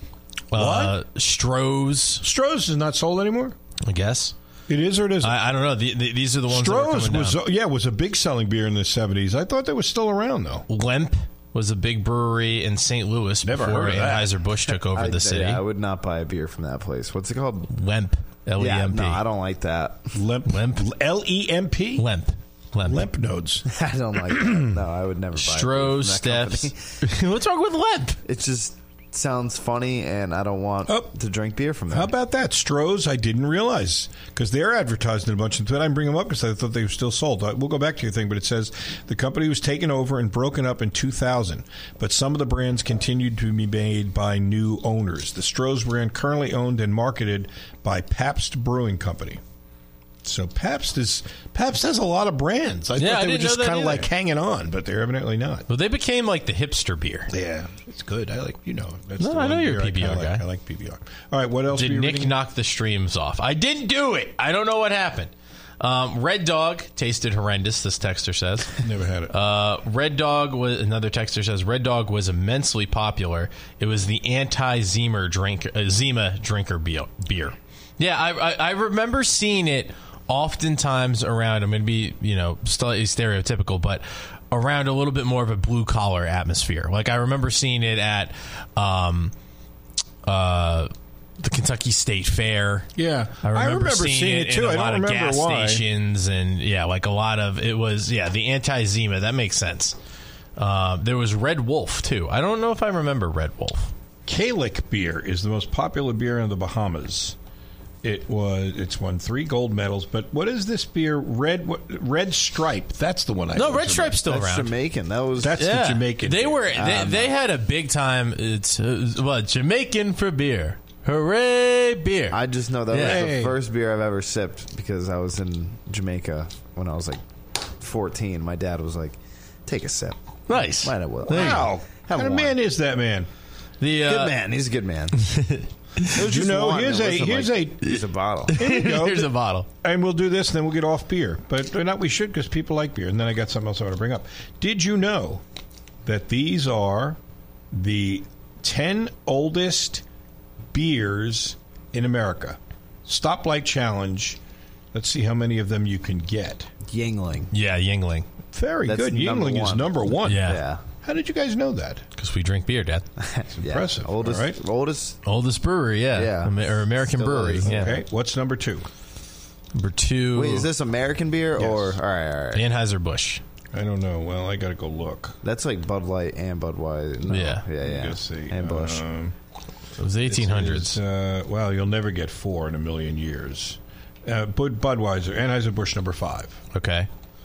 Uh, What? Stroh's. Stroh's is not sold anymore? I guess. It is or it isn't? I, I don't know. The, the, these are the ones Stroh's that are was, coming down. yeah, was a big selling beer in the seventies. I thought they were still around, though. Lemp was a big brewery in Saint Louis Never before heard of that. Anheuser-Busch took over I, the city. Yeah, I would not buy a beer from that place. What's it called? Lemp. L E M P. Yeah, no, I don't like that. Lemp. Lemp. L E M P? Lemp. Lemp. Lemp nodes. I don't like that. No, I would never buy Stroh's, a beer from that Steph's. company. What's wrong with Lemp? It just sounds funny, and I don't want Oh. to drink beer from them. How about that? Stroh's, I didn't realize, because they're advertised in a bunch of things. I didn't bring them up because I thought they were still sold. We'll go back to your thing, but it says the company was taken over and broken up in two thousand, but some of the brands continued to be made by new owners. The Stroh's brand currently owned and marketed by Pabst Brewing Company. So Pabst is Pabst has a lot of brands. I Yeah, thought I they were didn't know just that kind of either. like hanging on, but they're evidently not. Well, they became like the hipster beer. Yeah, it's good. I like, you know. That's No, the I know one you're a beer P B R I kinda guy. Like. I like P B R. All right, what else? Did were you Nick reading? knock the streams off? I didn't do it. I don't know what happened. Um, Red Dog tasted horrendous, this texter says. Never had it. Uh, Red Dog was, another texter says, Red Dog was immensely popular. It was the anti-Zima drink, uh, Zima drinker beer. beer. Yeah, I, I, I remember seeing it oftentimes around, I'm going to be, you know, slightly stereotypical, but around a little bit more of a blue-collar atmosphere. Like, I remember seeing it at um, uh, the Kentucky State Fair. Yeah. I remember, I remember seeing, seeing it, it, too. in a I lot don't of remember gas why. stations, and, yeah, like a lot of, it was, yeah, the anti-Zima. That makes sense. Uh, there was Red Wolf, too. I don't know if I remember Red Wolf. Kalik beer is the most popular beer in the Bahamas. It was. It's won three gold medals. But what is this beer? Red what, Red Stripe. That's the one I. No, always Red Stripe's still That's around. Jamaican. That was That's Yeah. the Jamaican. They beer. were. They, Um, they had a big time. It's uh, what Jamaican for beer. Hooray, beer! I just know that Yeah. was the first beer I've ever sipped because I was in Jamaica when I was like fourteen. My dad was like, "Take a sip." Nice. Might as well. There you go. Wow. What Have kind of one. man is that man? The uh, Good man. He's a good man. Did you know? Here's a here's like, a here's a bottle. Here you go. Here's a bottle. And we'll do this, and then we'll get off beer. But not we should, because people like beer. And then I got something else I want to bring up. Did you know that these are the ten oldest beers in America? Stoplight challenge. Let's see how many of them you can get. Yingling. Yeah, Yingling. Very That's good. number Yingling is one. number one. Yeah. Yeah. How did you guys know that? Because we drink beer, Dad. It's impressive. Yeah. Oldest, all right? oldest. Oldest brewery, yeah. Yeah. Am- or American Still brewery, is. yeah. Okay. What's number two? Number two. Wait, is this American beer Yes. or all right? All right. Anheuser-Busch. I don't know. Well, I got to go look. That's like Bud Light and Budweiser. No. Yeah. yeah, yeah. Let's see. And Busch. Um, It was eighteen hundreds. It's, uh, well, you'll never get four in a million years. Uh, Bud Budweiser, Anheuser-Busch, number five. Okay.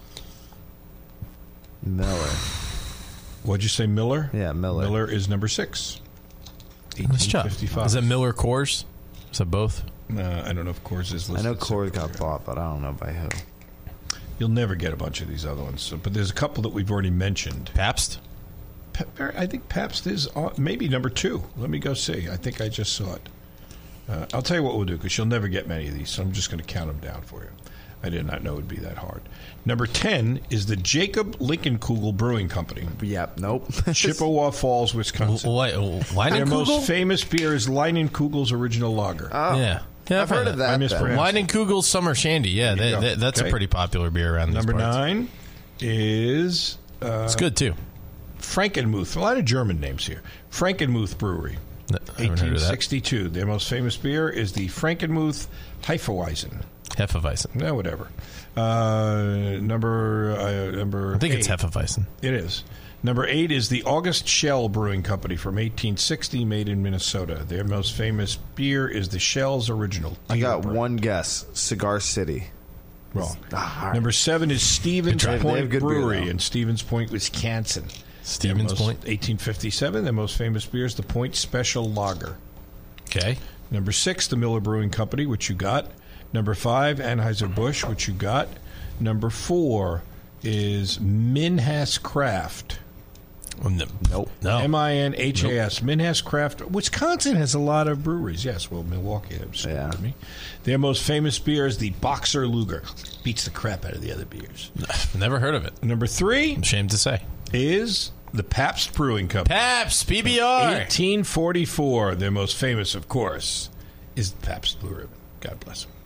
Miller. What'd you say, Miller? Yeah, Miller. Miller is number six. Nice job. eighteen fifty-five. Is that Miller Coors? Is that both? Uh, I don't know if Coors is I listed. know Coors separately. got bought, but I don't know by who. You'll never get a bunch of these other ones. So, but there's a couple that we've already mentioned. Pabst? Pa- I think Pabst is uh, maybe number two. Let me go see. I think I just saw it. Uh, I'll tell you what we'll do, because you'll never get many of these, so I'm just going to count them down for you. I did not know it would be that hard. Number ten is the Jacob Lincolnkugel Brewing Company. Yep. Nope. Chippewa Falls, Wisconsin. Wait, Their Leinenkugel? most famous beer is Leinenkugel's Original Lager. Oh, Yeah. Yeah, I've heard of that. I then. mispronounced Leinenkugel's Summer Shandy. Yeah, There you that, go. that, that's Okay. a pretty popular beer around Number these parts. nine is uh, It's good, too. Frankenmuth. A lot of German names here. Frankenmuth Brewery. I haven't heard of eighteen that. sixty-two. Their most famous beer is the Frankenmuth Hefeweizen. Hefeweizen. No, whatever. Uh, number uh, number. I think it's eight. Hefeweizen. It is. Number eight is the August Shell Brewing Company from eighteen sixty, made in Minnesota. Their most famous beer is the Shell's Original. I got Brew. one guess. Cigar City. Wrong. Ah, all right. Number seven is Stevens They have Point good beer, Brewery though. in Stevens Point, Wisconsin. Stevens Their most- Point? eighteen fifty-seven. Their most famous beer is the Point Special Lager. Okay. Number six, the Miller Brewing Company, which you got. Number five, Anheuser-Busch, which you got. Number four is Minhas Craft. Nope. No. M I N H A S. Minhas Craft. Wisconsin has a lot of breweries. Yes, well, Milwaukee. That was stupid Yeah. of me. Their most famous beer is the Boxer Luger. Beats the crap out of the other beers. Never heard of it. Number three I'm ashamed to say. is the Pabst Brewing Company. Pabst, P B R. eighteen forty-four. Their most famous, of course, is the Pabst Blue Ribbon. God bless them.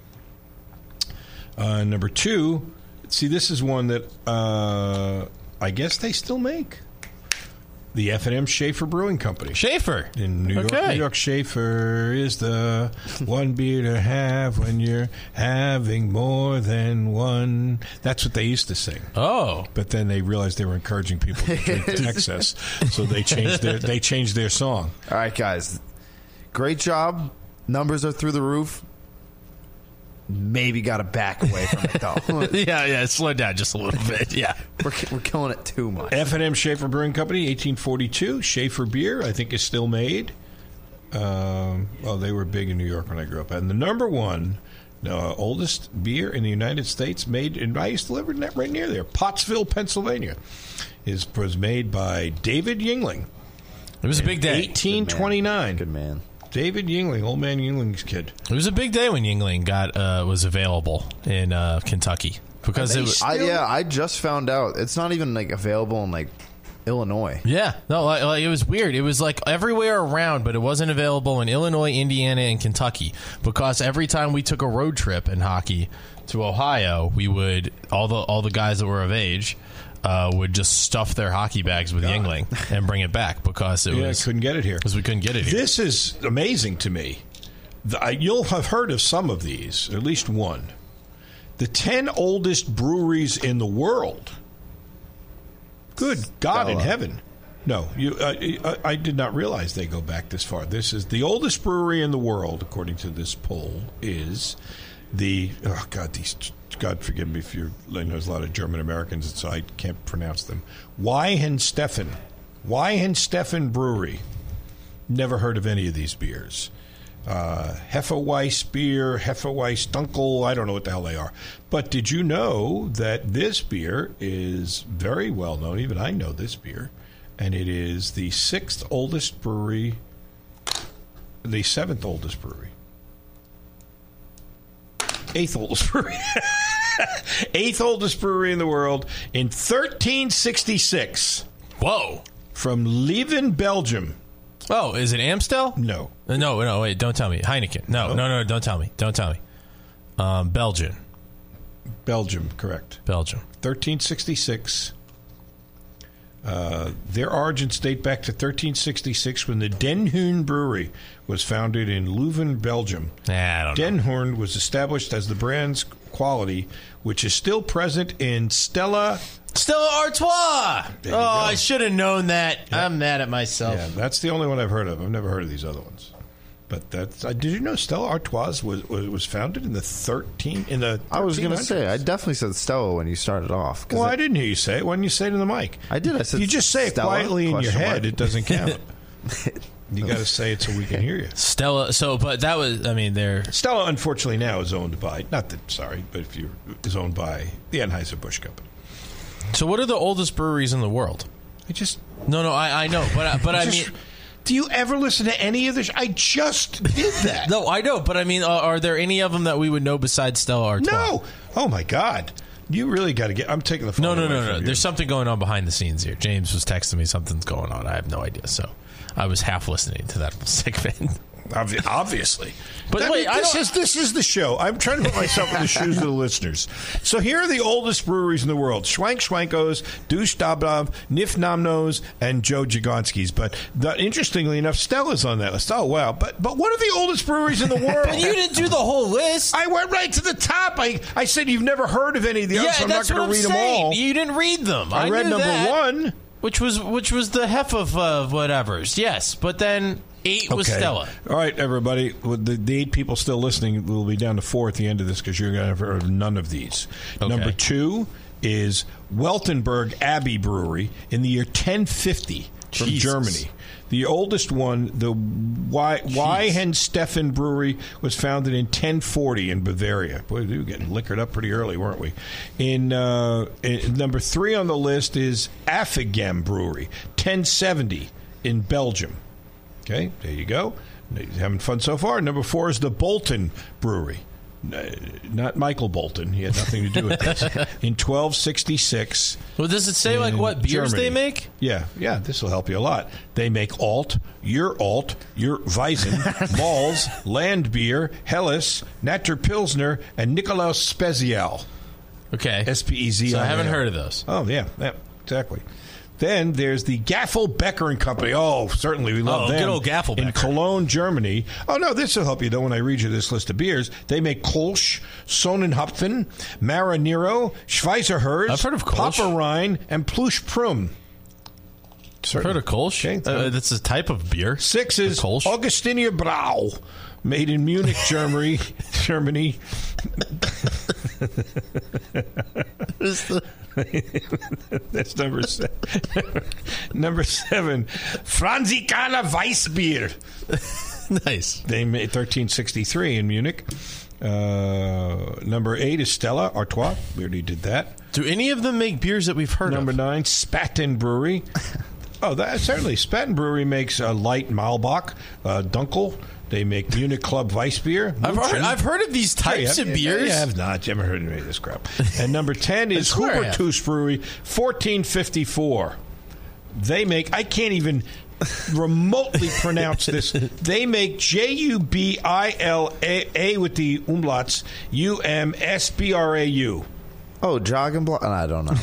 Uh, number two, see, this is one that uh, I guess they still make. The F and M Schaefer Brewing Company. Schaefer. In New York, Okay. New York, Schaefer is the one beer to have when you're having more than one. That's what they used to sing. Oh. But then they realized they were encouraging people to drink to excess, so they changed their they changed their song. All right, guys. Great job. Numbers are through the roof. Maybe got to back away from it, though. yeah, yeah. Slow down just a little bit. Yeah. we're, we're killing it too much. F and M Schaefer Brewing Company, eighteen forty-two. Schaefer beer, I think, is still made. Um, well, they were big in New York when I grew up. And the number one, uh, oldest beer in the United States, made, and I used to live in that right near there, Pottsville, Pennsylvania, is was made by David Yingling. It was a big day. eighteen twenty-nine. Good man. David Yingling, old man Yingling's kid. It was a big day when Yingling got uh, was available in uh, Kentucky because it was. I, yeah, I just found out. It's not even like available in like Illinois. Yeah, no, like, like, it was weird. It was like everywhere around, but it wasn't available in Illinois, Indiana, and Kentucky because every time we took a road trip in hockey to Ohio, we would all the all the guys that were of age uh, would just stuff their hockey bags with Yingling and bring it back because it Yeah, was couldn't get it here. because we couldn't get it here. This is amazing to me. The, I, you'll have heard of some of these, at least one. The ten oldest breweries in the world. Good God in Stella. heaven. No, you. Uh, I, I did not realize they go back this far. This is the oldest brewery in the world, according to this poll, is the... Oh, God, these... God forgive me if you're... I know there's a lot of German Americans, so I can't pronounce them. Weihenstephan. Weihenstephan Brewery. Never heard of any of these beers. Uh, Hefeweiss beer, Hefeweiss Dunkel, I don't know what the hell they are. But did you know that this beer is very well known? Even I know this beer. And it is the sixth oldest brewery the seventh oldest brewery. Eighth oldest brewery. Eighth oldest brewery in the world in thirteen sixty-six. Whoa. From Leuven, Belgium. Oh, is it Amstel? No. No, no, wait, don't tell me. Heineken. No, no, no, no don't tell me. Don't tell me. Um, Belgian. Belgium, correct. Belgium. thirteen sixty-six. Uh, their origins date back to thirteen sixty-six when the Den Hoorn Brewery was founded in Leuven, Belgium. Nah, I don't Den know. Hoorn was established as the brand's quality, which is still present in Stella... Stella Artois! There Oh, you go. I should have known that. Yeah. I'm mad at myself. Yeah, that's the only one I've heard of. I've never heard of these other ones. But that's... Uh, did you know Stella Artois was, was was founded in the thirteen in the I was going to thirteen hundreds? say, I definitely said Stella when you started off. 'cause Well, it- I didn't hear you say it. Why didn't you say it in the mic? I did. I said If you just say it Stella? quietly in your Question head, mark. it doesn't count. You got to say it so we can hear you. Stella, so, but that was, I mean, they're... Stella, unfortunately, now is owned by, not that, sorry, but if you is owned by the Anheuser-Busch Company. So what are the oldest breweries in the world? I just... No, no, I, I know, but, I- but I just- mean... Do you ever listen to any of this? I just did that. No, I know, but I mean, are, are there any of them that we would know besides Stella Artois? No. Oh, my God. You really got to get... I'm taking the phone No, no, away no, no. from you. There's something going on behind the scenes here. James was texting me something's going on. I have no idea, so I was half listening to that segment. Obvi- Obviously. But I wait, mean, I this don't- is this is the show. I'm trying to put myself in the shoes of the listeners. So here are the oldest breweries in the world: Schwank Schwankos, Douche Dablov, Nif Namnos, and Joe Jagonski's. But the, interestingly enough, Stella's on that list. Oh wow! But but what are the oldest breweries in the world? But you didn't do the whole list. I went right to the top. I, I said you've never heard of any of the others, yeah, so I'm that's not going what to I'm read saying. them all. You didn't read them. I, I read knew number that, one. which was which was the hef of uh, whatever's. Yes, but then eight was Stella. All right, everybody. With the, the eight people still listening, we'll be down to four at the end of this because you're going to have heard of none of these. Okay. Number two is Weltenberg Abbey Brewery in the year ten fifty from Jesus. Germany. The oldest one, the Weihenstephan Brewery, was founded in ten forty in Bavaria. Boy, we were getting liquored up pretty early, weren't we? In, uh, in number three on the list is Affigem Brewery, ten seventy in Belgium. Okay, there you go. Having fun so far. Number four is the Bolton Brewery. Uh, not Michael Bolton. He had nothing to do with this. In twelve sixty-six. Well, does it say like in what beers Germany. they make? Yeah, yeah. This will help you a lot. They make Alt, your Alt, your Weizen, Malz, Landbier, Helles, Natur Pilsner, and Nikolaus Spezial. Okay, S P E Z. so I haven't heard of those. Oh yeah, yeah, exactly. Then there's the Gaffel Becker and Company. Oh, certainly we love Oh, them. good old Gaffel in Becker. Cologne, Germany. Oh no, this will help you though when I read you this list of beers. They make Kolsch, Sonnenhopfen, Maranero, Schweizerherz, I've heard of Kolsch. Papa Rhein, and Plush Prum. I've heard of Kolsch. Okay, Uh, that's a type of beer. Six is A Kolsch. Augustiner Brau, made in Munich, Germany. Germany. That's number seven. Number seven, Franzikaner Weissbier. Nice. They made thirteen sixty-three in Munich. Uh, number eight is Stella Artois. We already did that. Do any of them make beers that we've heard Number of? nine, Spaten Brewery. Oh, that certainly. Spaten Brewery makes uh, light Malbach, uh, Dunkel. They make Munich Club Weissbier. I've heard, München. I've heard of these types Yeah, of yeah, beers. You have not. You haven't heard any of this crap. And number ten is swear I have. Hubertus Brewery, fourteen fifty-four. They make, I can't even remotely pronounce this. They make J U B I L A, A with the umlauts, U M S B R A U. Oh, Joggenblock? I don't know.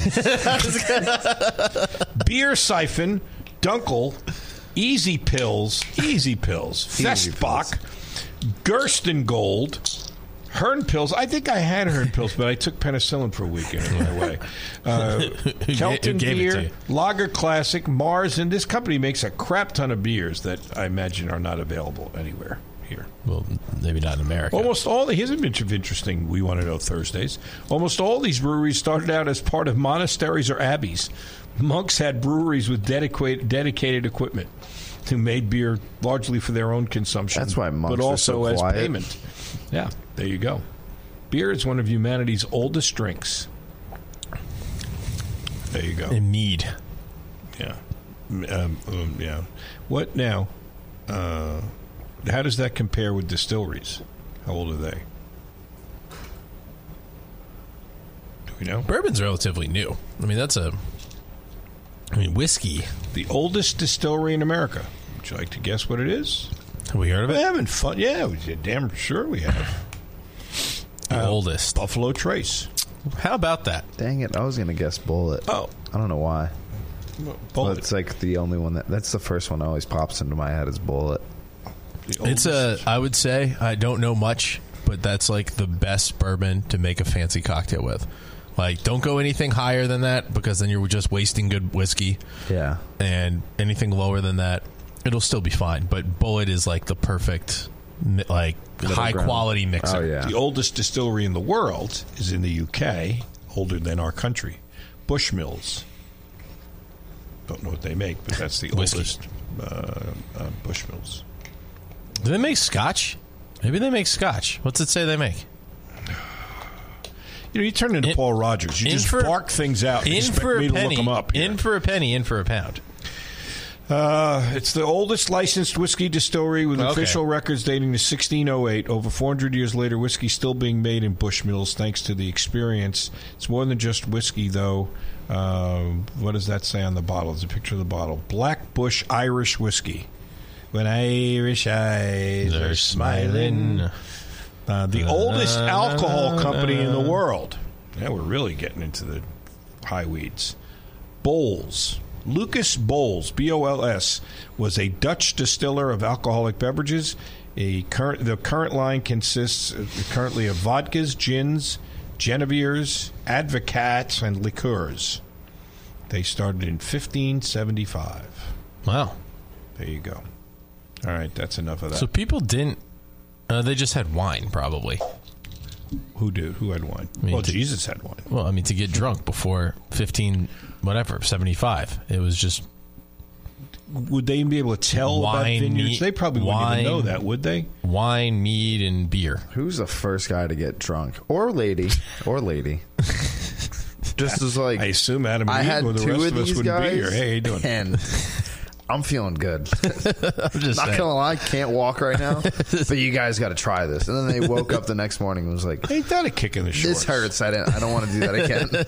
Beer Siphon, Dunkel, Easy Pills, Easy Pills, Festbach, Gerstengold, Hern Pills. I think I had Hern Pills, but I took penicillin for a week and it went away. Uh, Kelton gave it to Beer, you? Lager Classic, Mars, and this company makes a crap ton of beers that I imagine are not available anywhere here. Well, maybe not in America. Almost all, here's a bit of interesting, we want to know Thursdays. Almost all these breweries started out as part of monasteries or abbeys. Monks had breweries with dedicated, dedicated equipment who made beer largely for their own consumption. That's why monks but are also so as quiet. payment. Yeah, there you go. Beer is one of humanity's oldest drinks. There you go. And mead. Yeah. Um, um, yeah. What now? Uh, how does that compare with distilleries? How old are they? Do we know? Bourbon's relatively new. I mean, that's a... I mean, whiskey. The oldest distillery in America. Would you like to guess what it is? Have we heard of it? We're having fun. Yeah, we damn sure we have. The uh, oldest. Buffalo Trace. How about that? Dang it, I was going to guess Bullet. Oh. I don't know why. Bullet. Well, it's like the only one that... That's the first one that always pops into my head is Bullet. It's a... I would say, I don't know much, but that's like the best bourbon to make a fancy cocktail with. Like, don't go anything higher than that because then you're just wasting good whiskey. Yeah. And anything lower than that, it'll still be fine. But Bullet is like the perfect, like, high quality mixer. Oh, yeah. The oldest distillery in the world is in the U K, older than our country. Bushmills. Don't know what they make, but that's the Whiskey. oldest uh, uh, Bushmills. Do they make scotch? Maybe they make scotch. What's it say they make? You know, you turn into in, Paul Rogers. You just for, bark things out and in expect for me a to penny, look them up. Here. In for a penny, in for a pound. Uh, it's the oldest licensed whiskey distillery with Okay. official records dating to sixteen oh eight. Over four hundred years later, whiskey still being made in Bushmills thanks to the experience. It's more than just whiskey, though. Um, what does that say on the bottle? There's a picture of the bottle. Black Bush Irish Whiskey. When Irish eyes They're are smiling. smiling. Uh, the oldest alcohol company in the world. Yeah, we're really getting into the high weeds. Bols. Lucas Bols, B O L S, was a Dutch distiller of alcoholic beverages. A current, the current line consists currently of vodkas, gins, Genevieres, advocats, and liqueurs. They started in fifteen seventy-five. Wow. There you go. All right, that's enough of that. So people didn't... Uh, they just had wine, probably. Who did? Who had wine? I mean, well, to, Jesus had wine. Well, I mean, to get drunk before fifteen, whatever, seventy-five. It was just... Would they even be able to tell wine, about vineyards? meat, They probably wine, wouldn't even know that, would they? Wine, mead, and beer. Who's the first guy to get drunk? Or lady. Or lady. Just as like... I assume Adam I Reed had or the two rest of of us these wouldn't guys, be here. Hey, how you doing? And I'm feeling good. I'm just Not saying. gonna lie, can't walk right now. But you guys got to try this. And then they woke up the next morning and was like, Ain't that a kick in the shorts? "This hurts. I didn't. I don't want to do that again."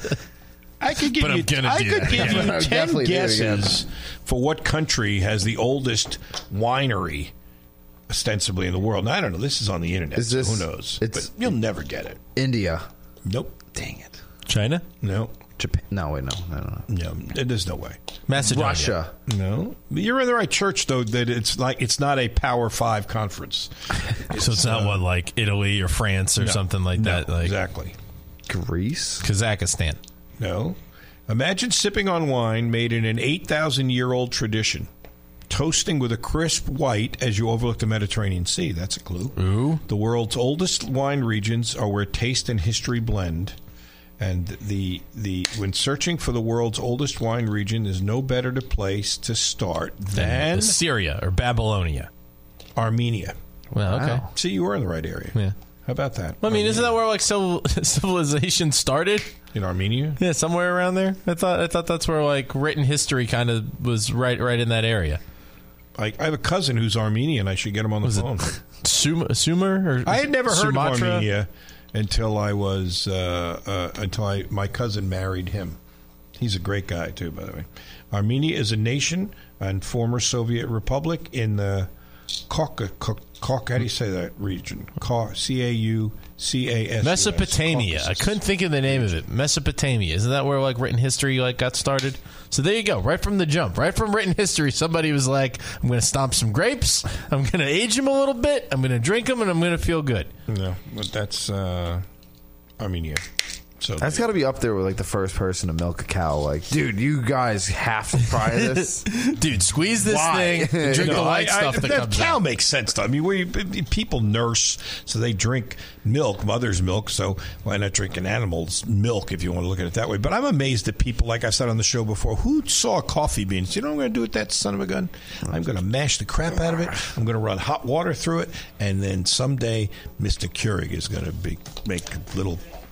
I could give But you. I'm gonna I do could that give again. you I'll ten definitely do it again. guesses for what country has the oldest winery, ostensibly in the world. Now, I don't know. This is on the internet. Is this- so who knows? it's- But you'll never get it. India. Nope. Dang it. China? No. Japan. No, wait, no, no, no. No. There's no way. Macedonia. Russia. No. You're in the right church, though. That it's like it's not a Power Five conference. So it's not uh, what, like Italy or France or no, something like no, that? Like exactly. Greece. Kazakhstan. No. Imagine sipping on wine made in an eight thousand year old tradition, toasting with a crisp white as you overlook the Mediterranean Sea. That's a clue. Ooh. The world's oldest wine regions are where taste and history blend. And the the when searching for the world's oldest wine region, there's no better to place to start than Assyria or Babylonia. Armenia. Well, okay. Wow. See, you were in the right area. Yeah. How about that? Well, I mean, isn't that where like civil, civilization started? In Armenia? Yeah, somewhere around there. I thought I thought that's where like written history kind of was right right in that area. I, I have a cousin who's Armenian. I should get him on the Was it phone. Sum- Sumer or I had never heard Sumatra? of Armenia until I was uh, uh, until I my cousin married him. He's a great guy too, by the way. Armenia is a nation and former Soviet republic in the Caucasus. How do you say that region? C A U C A S. Mesopotamia. I couldn't think of the name of it. Mesopotamia. Isn't that where like written history like got started? So there you go. Right from the jump. Right from written history, somebody was like, I'm going to stomp some grapes. I'm going to age them a little bit. I'm going to drink them, and I'm going to feel good. No, but that's uh, Armenia. So That's got to be up there with like the first person to milk a cow. Like, dude, you guys have to try this. Dude, squeeze this Why? thing. Drink the No, white I- I- stuff that, that comes cow out. makes sense to I mean, we people nurse, so they drink milk, mother's milk. So why not drink an animal's milk if you want to look at it that way? But I'm amazed at people, like I said on the show before, who saw coffee beans. You know what I'm going to do with that son of a gun? I'm going to mash the crap out of it. I'm going to run hot water through it, and then someday Mister Keurig is going to be make little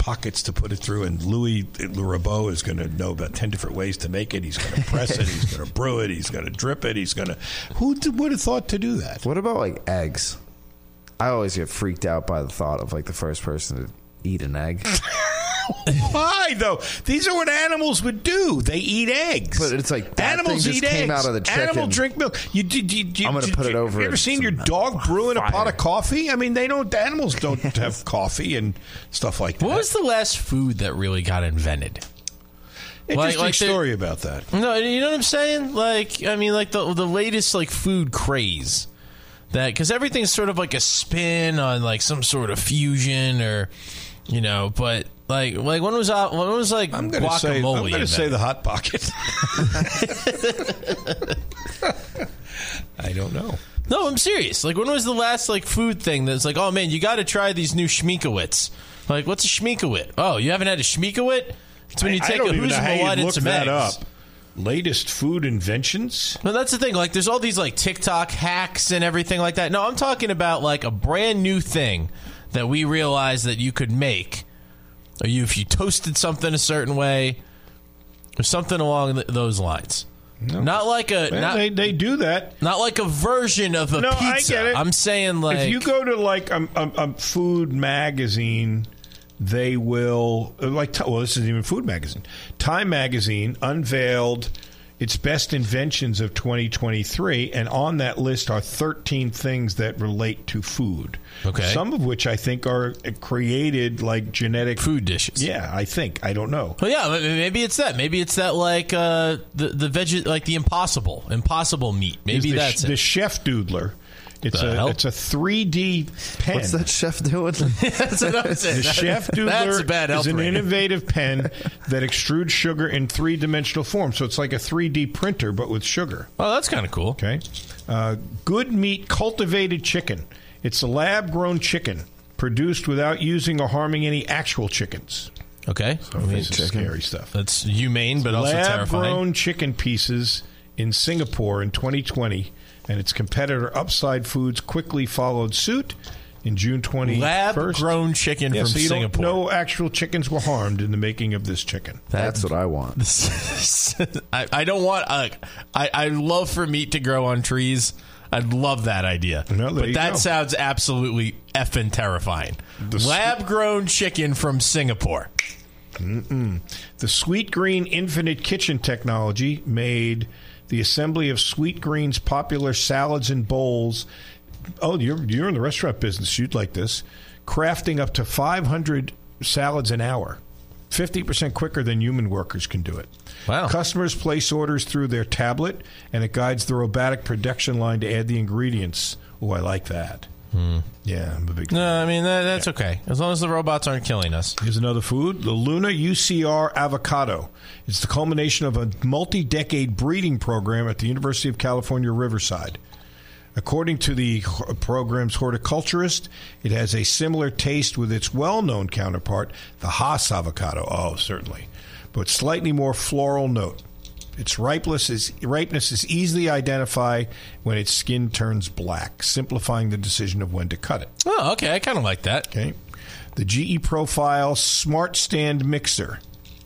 pockets to put it through, and Louis Rabot is going to know about ten different ways to make it. He's going to press it. He's going to brew it. He's going to drip it. He's going to. Who would have thought to do that? What about like eggs? I always get freaked out by the thought of like the first person to eat an egg. Why though? These are what animals would do. They eat eggs. But it's like that animals thing just eat came eggs. out of the chicken. Animal drink milk. You did? You, you, I'm going to did, put it you, over. You ever seen your dog brewing a pot of coffee? I mean, they don't. Animals don't have coffee and stuff like that. What was the last food that really got invented? Interesting like, like story about that. No, you know what I'm saying? Like, I mean, like the the latest like food craze. That because everything's sort of like a spin on like some sort of fusion or, you know, but like like when was uh, when was like I'm gonna guacamole? Say, I'm going to say the Hot Pocket. I don't know. No, I'm serious. Like when was the last like food thing that's like, oh man, you got to try these new Schmeekowitz. Like what's a Schmeekowit? Oh, you haven't had a Schmeekowit? It's when you I, take I don't a even know how Hoosamawad you and look some that eggs. up. Latest food inventions? No, that's the thing. Like, there's all these like TikTok hacks and everything like that. No, I'm talking about like a brand new thing that we realized that you could make, or you if you toasted something a certain way, or something along th- those lines. No. Not like a well, not, they they do that. Not like a version of a no, pizza. I get it. I'm saying like if you go to like a, a, a food magazine. They will, like, well, this isn't even Food Magazine. Time Magazine unveiled its best inventions of twenty twenty-three, and on that list are thirteen things that relate to food. Okay. Some of which I think are created like genetic food dishes. Yeah, I think. I don't know. Well, yeah, maybe it's that. Maybe it's that like uh, the the veg, like the impossible, impossible meat. Maybe the, that's the it. Chef Doodler. It's the a hell? it's a three D pen. What's that chef doing? That's what I'm saying. The That- Chef that's a bad Doodler is an helper. innovative pen that extrudes sugar in three-dimensional form. So it's like a three D printer, but with sugar. Oh, that's kind of cool. Okay. Uh, Good Meat Cultivated Chicken. It's a lab-grown chicken produced without using or harming any actual chickens. Okay. So this is scary stuff. That's humane, but also terrifying. Lab-grown chicken pieces in Singapore in twenty twenty, and its competitor Upside Foods quickly followed suit in June twenty-first. Lab-grown chicken yeah, from so you Singapore. Don't, no actual chickens were harmed in the making of this chicken. That's what I want. I, I don't want. Uh, I I love for meat to grow on trees. I'd love that idea. No, there but you that go. sounds absolutely effing terrifying. The Lab-grown chicken from Singapore. Mm-mm. The Sweet Green Infinite Kitchen technology made the assembly of Sweet Green's popular salads and bowls. Oh, you're you're in the restaurant business. You'd like this. Crafting up to five hundred salads an hour. fifty percent quicker than human workers can do it. Wow. Customers place orders through their tablet, and it guides the robotic production line to add the ingredients. Oh, I like that. Hmm. Yeah, I'm a big No, I mean, that, that's okay. As long as the robots aren't killing us. Here's another food, the Luna U C R avocado. It's the culmination of a multi-decade breeding program at the University of California, Riverside. According to the program's horticulturist, it has a similar taste with its well-known counterpart, the Hass avocado. Oh, certainly. But slightly more floral note. Its ripeness is, ripeness is easily identified when its skin turns black, simplifying the decision of when to cut it. Oh, okay. I kind of like that. Okay. The G E Profile Smart Stand Mixer.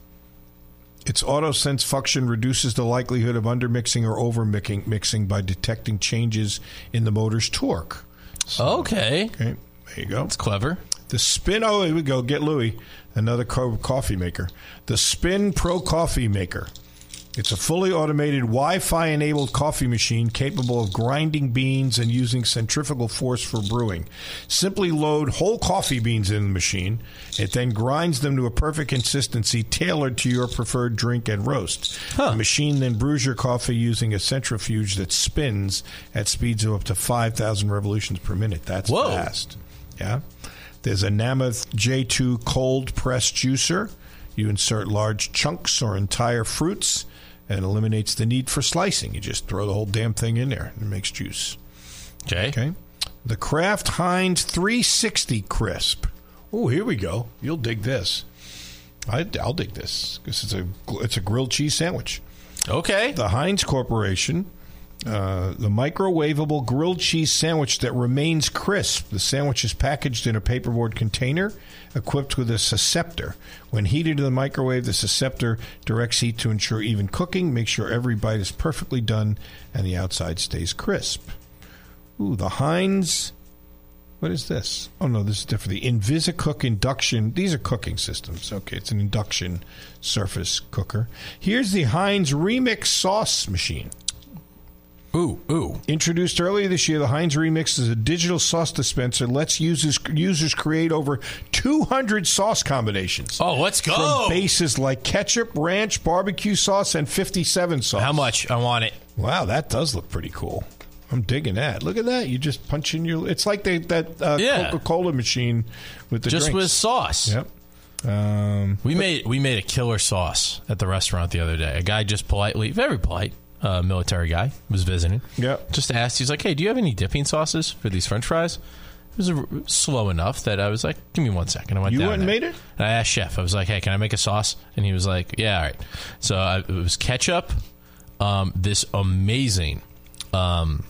Its auto-sense function reduces the likelihood of undermixing or over-mixing mixing by detecting changes in the motor's torque. So, okay. Okay. There you go. That's clever. The Spin, oh, here we go. Get Louis, another co- coffee maker. The Spin Pro Coffee Maker. It's a fully automated Wi-Fi-enabled coffee machine capable of grinding beans and using centrifugal force for brewing. Simply load whole coffee beans in the machine. It then grinds them to a perfect consistency tailored to your preferred drink and roast. Huh. The machine then brews your coffee using a centrifuge that spins at speeds of up to five thousand revolutions per minute. That's Whoa. fast. Yeah. There's a Namath J two cold press juicer. You insert large chunks or entire fruits, and it eliminates the need for slicing. You just throw the whole damn thing in there, and it makes juice. Okay. Okay. The Kraft Heinz three sixty Crisp. Oh, here we go. You'll dig this. I, I'll dig this because it's a it's a grilled cheese sandwich. Okay. The Heinz Corporation Uh, the microwavable grilled cheese sandwich that remains crisp. The sandwich is packaged in a paperboard container equipped with a susceptor. When heated in the microwave, the susceptor directs heat to ensure even cooking. Make sure every bite is perfectly done and the outside stays crisp. Ooh, the Heinz... What is this? Oh, no, this is different. The InvisiCook induction. These are cooking systems. Okay, it's an induction surface cooker. Here's the Heinz Remix sauce machine. Ooh, ooh. Introduced earlier this year, the Heinz Remix is a digital sauce dispenser. Lets users users create over two hundred sauce combinations. Oh, let's go. From bases like ketchup, ranch, barbecue sauce, and fifty-seven sauce. How much? I want it. Wow, that does look pretty cool. I'm digging that. Look at that. You just punch in your... It's like the, that uh, yeah. Coca-Cola machine with the Just drinks. with sauce. Yep. Um, we made we made a killer sauce at the restaurant the other day. A guy just politely, very polite, uh, military guy, was visiting. Yep. Just asked, he's like, hey, do you have any dipping sauces for these French fries? It was a, slow enough that I was like, give me one second. I went you down went and there. made it? And I asked Chef, I was like, hey, can I make a sauce? And he was like, yeah, all right. So I, it was ketchup, um, this amazing... Um,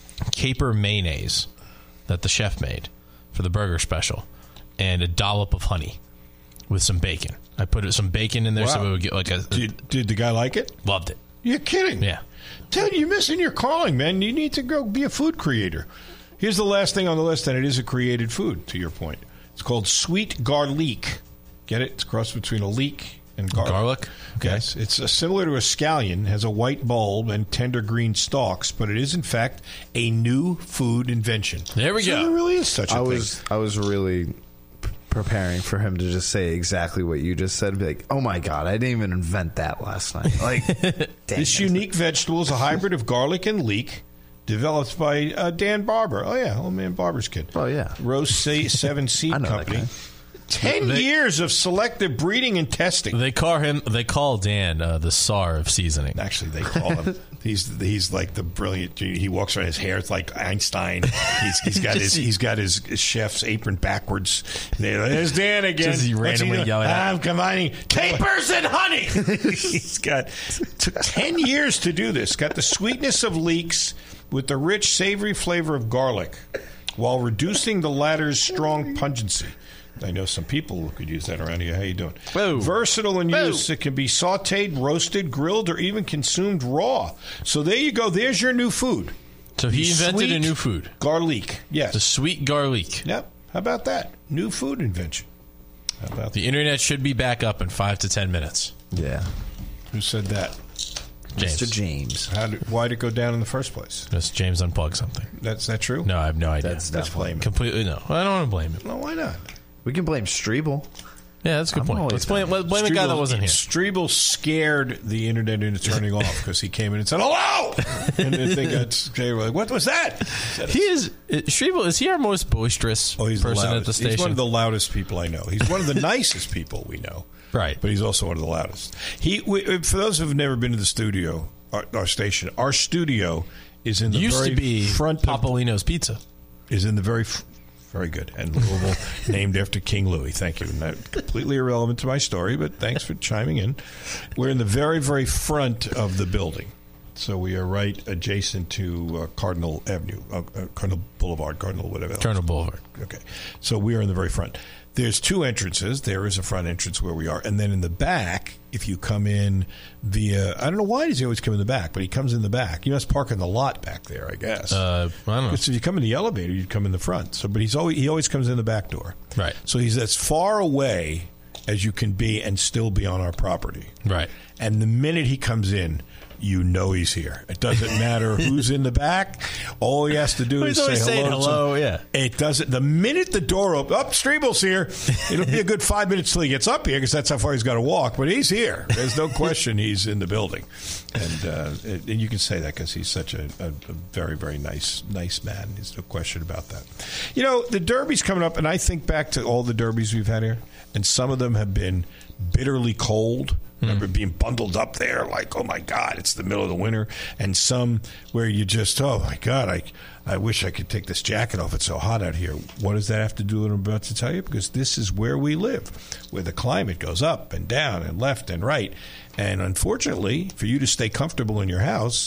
caper mayonnaise that the chef made for the burger special, and a dollop of honey with some bacon. I put some bacon in there Wow. so it would get like a... Did, did the guy like it? Loved it. You're kidding. Yeah. Ted, you're missing your calling, man. You need to go be a food creator. Here's the last thing on the list, and it is a created food, to your point. It's called sweet garlic. Get it? It's a cross between a leek and garlic. Garlic? Okay. Yes. It's uh, similar to a scallion, has a white bulb and tender green stalks, but it is, in fact, a new food invention. There we so go. There really is such a I thing. was I was really p- preparing for him to just say exactly what you just said. Be like, oh my god, I didn't even invent that last night. Like, dang This it. unique vegetable is a hybrid of garlic and leek, developed by uh, Dan Barber. Oh, yeah, old man Barber's kid. Oh, yeah. Rose Seven Seed I know that Company. guy. Ten They- years of selective breeding and testing. They call him. They call Dan uh, the Tsar of seasoning. Actually, they call him. he's he's like the brilliant. He walks around. His hair it's like Einstein. He's, he's got his he's got his chef's apron backwards. There's Dan again. Just he What's randomly doing? yelling at- I'm combining capers and honey. He's got took ten years to do this. Got the sweetness of leeks with the rich, savory flavor of garlic, while reducing the latter's strong pungency. I know some people who could use that around here. How you doing? Whoa. Versatile in Whoa. use. It can be sautéed, roasted, grilled, or even consumed raw. So there you go. There's your new food. So he The invented sweet a new food. Garlic. Yes. The sweet garlic. Yep. How about that? New food invention. How about The that? internet should be back up in five to ten minutes. Yeah. Who said that? James. Mister James. How did, why did it go down in the first place? Just James unplugged something. That's that true? No, I have no idea. That's Let's definitely. blame him. Completely no. I don't want to blame him. No, why not? We can blame Strebel. Yeah, that's a good I'm point. always Let's blame, down. let- blame the guy that Strebel- wasn't here. Strebel scared the internet into turning off because he came in and said, hello! And then they got they were like, what was that? He is uh, Shrivel. Is he our most boisterous Oh, he's person the at the loudest. station? He's one of the loudest people I know. He's one of the nicest people we know. Right. But he's also one of the loudest. He, we, for those who have never been to the studio, our, our station, our studio is in the used very to be front of, Papolino's Pizza. is in the very f- very good and Louisville, named after King Louis. Thank you. Not completely irrelevant to my story, but thanks for chiming in. We're in the very very front of the building, so we are right adjacent to uh, Cardinal Avenue, uh, uh, Cardinal Boulevard, Cardinal whatever. Cardinal Boulevard. Okay, so we are in the very front. There's two entrances. There is a front entrance where we are, and then in the back, if you come in via, I don't know why does he always come in the back, but he comes in the back. You must park in the lot back there, I guess. Uh, I don't know. Because if you come in the elevator, you'd come in the front. So, but he's always he always comes in the back door. Right. So he's as far away as you can be and still be on our property. Right. And the minute he comes in, you know he's here. It doesn't matter who's in the back. All he has to do He's is say always saying hello. hello, to- yeah. It doesn't. The minute the door opens, up, Strebel's here. It'll be a good five minutes till he gets up here because that's how far he's got to walk. But he's here. There's no question he's in the building, and uh, it, and you can say that because he's such a, a, a very very nice nice man. There's no question about that. You know, the Derby's coming up, and I think back to all the Derbies we've had here, and some of them have been bitterly cold. Remember being bundled up there like, oh, my God, it's the middle of the winter. And some where you just, oh, my God, I I wish I could take this jacket off. It's so hot out here. What does that have to do with what I'm about to tell you? Because this is where we live, where the climate goes up and down and left and right. And unfortunately, for you to stay comfortable in your house,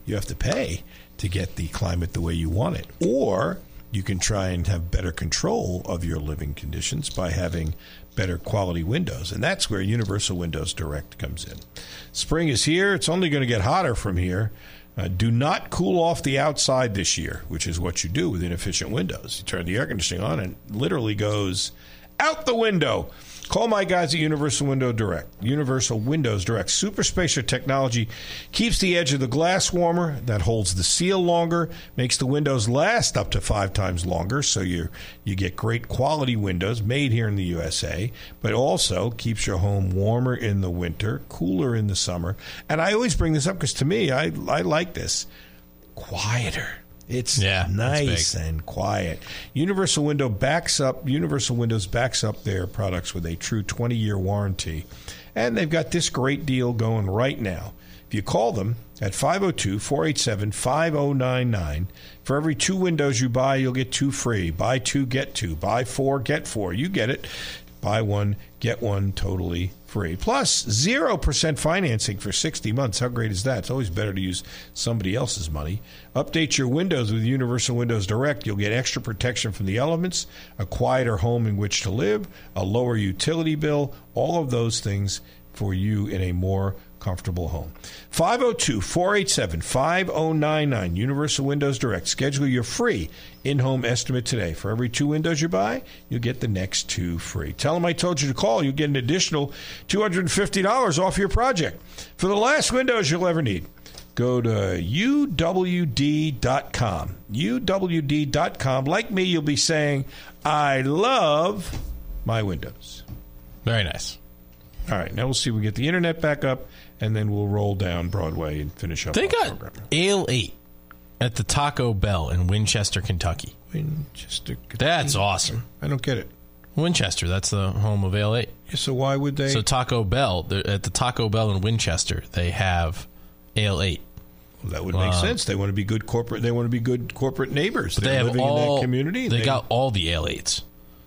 you have to pay to get the climate the way you want it. Or you can try and have better control of your living conditions by having better quality windows. And that's where Universal Windows Direct comes in. Spring is here. It's only going to get hotter from here. Uh, do not cool off the outside this year, which is what you do with inefficient windows. You turn the air conditioning on and it literally goes out the window. Call my guys at Universal Window Direct. Universal Windows Direct. Super Spacer technology keeps the edge of the glass warmer. That holds the seal longer. Makes the windows last up to five times longer. So you you get great quality windows made here in the U S A. But also keeps your home warmer in the winter, cooler in the summer. And I always bring this up because to me, I, I like this. Quieter. It's yeah, nice and quiet. Universal Window backs up. Universal Windows backs up their products with a true twenty-year warranty, and they've got this great deal going right now. If you call them at five oh two, four eight seven, five oh nine nine, for every two windows you buy, you'll get two free. Buy two, get two. Buy four, get four. You get it. Buy one, get one totally free. Plus, zero percent financing for sixty months. How great is that? It's always better to use somebody else's money. Update your windows with Universal Windows Direct. You'll get extra protection from the elements, a quieter home in which to live, a lower utility bill, all of those things for you in a more comfortable home. five oh two, four eight seven, five oh nine nine, Universal Windows Direct. Schedule your free in-home estimate today. For every two windows you buy, you'll get the next two free. Tell them I told you to call. You'll get an additional two hundred fifty dollars off your project. For the last windows you'll ever need, go to U W D dot com. U W D dot com. Like me, you'll be saying, I love my windows. Very nice. All right, now we'll see if we get the internet back up, and then we'll roll down Broadway and finish up. They our got program. Ale eight at the Taco Bell in Winchester, Kentucky. Winchester, Kentucky. That's awesome. I don't get it. Winchester, that's the home of Ale eight. Yeah, so why would they? So Taco Bell, at the Taco Bell in Winchester, they have Ale eight. Well, that would make uh, sense. They want to be good corporate. They want to be good corporate neighbors. But They're they have living all, in that community. They, they got all the Ale eights.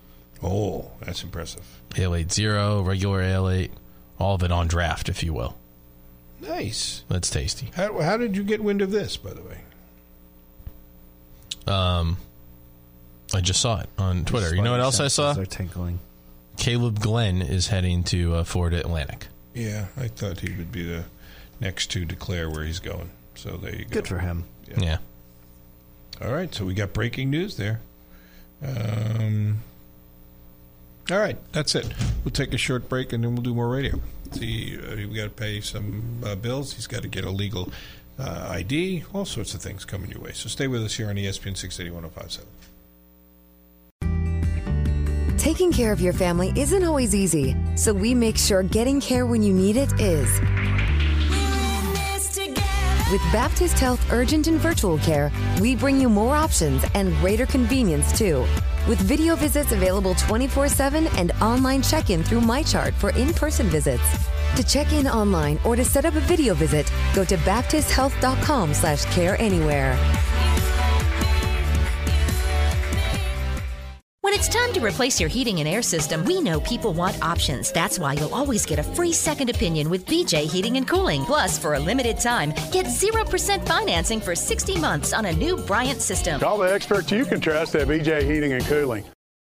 Oh, that's impressive. Ale eight Zero, regular Ale eight, all of it on draft, if you will. Nice. That's tasty. How, how did you get wind of this, by the way? Um, I just saw it on Twitter. You know what else I saw? Are tinkling. Caleb Glenn is heading to uh, Florida Atlantic. Yeah, I thought he would be the next to declare where he's going. So there you go. Good for him. Yeah. yeah. All right, so we got breaking news there. Um, all right, that's it. We'll take a short break, and then we'll do more radio. See, uh, we got to pay some uh, bills. He's got to get a legal uh, I D. All sorts of things coming your way. So stay with us here on E S P N six eighty, one oh five point seven. Taking care of your family isn't always easy, so we make sure getting care when you need it is. With Baptist Health Urgent and Virtual Care, we bring you more options and greater convenience, too. With video visits available twenty-four seven and online check-in through MyChart for in-person visits. To check in online or to set up a video visit, go to baptist health dot com slash care anywhere. When it's time to replace your heating and air system, we know people want options. That's why you'll always get a free second opinion with B J Heating and Cooling. Plus, for a limited time, get zero percent financing for sixty months on a new Bryant system. Call the experts you can trust at B J Heating and Cooling.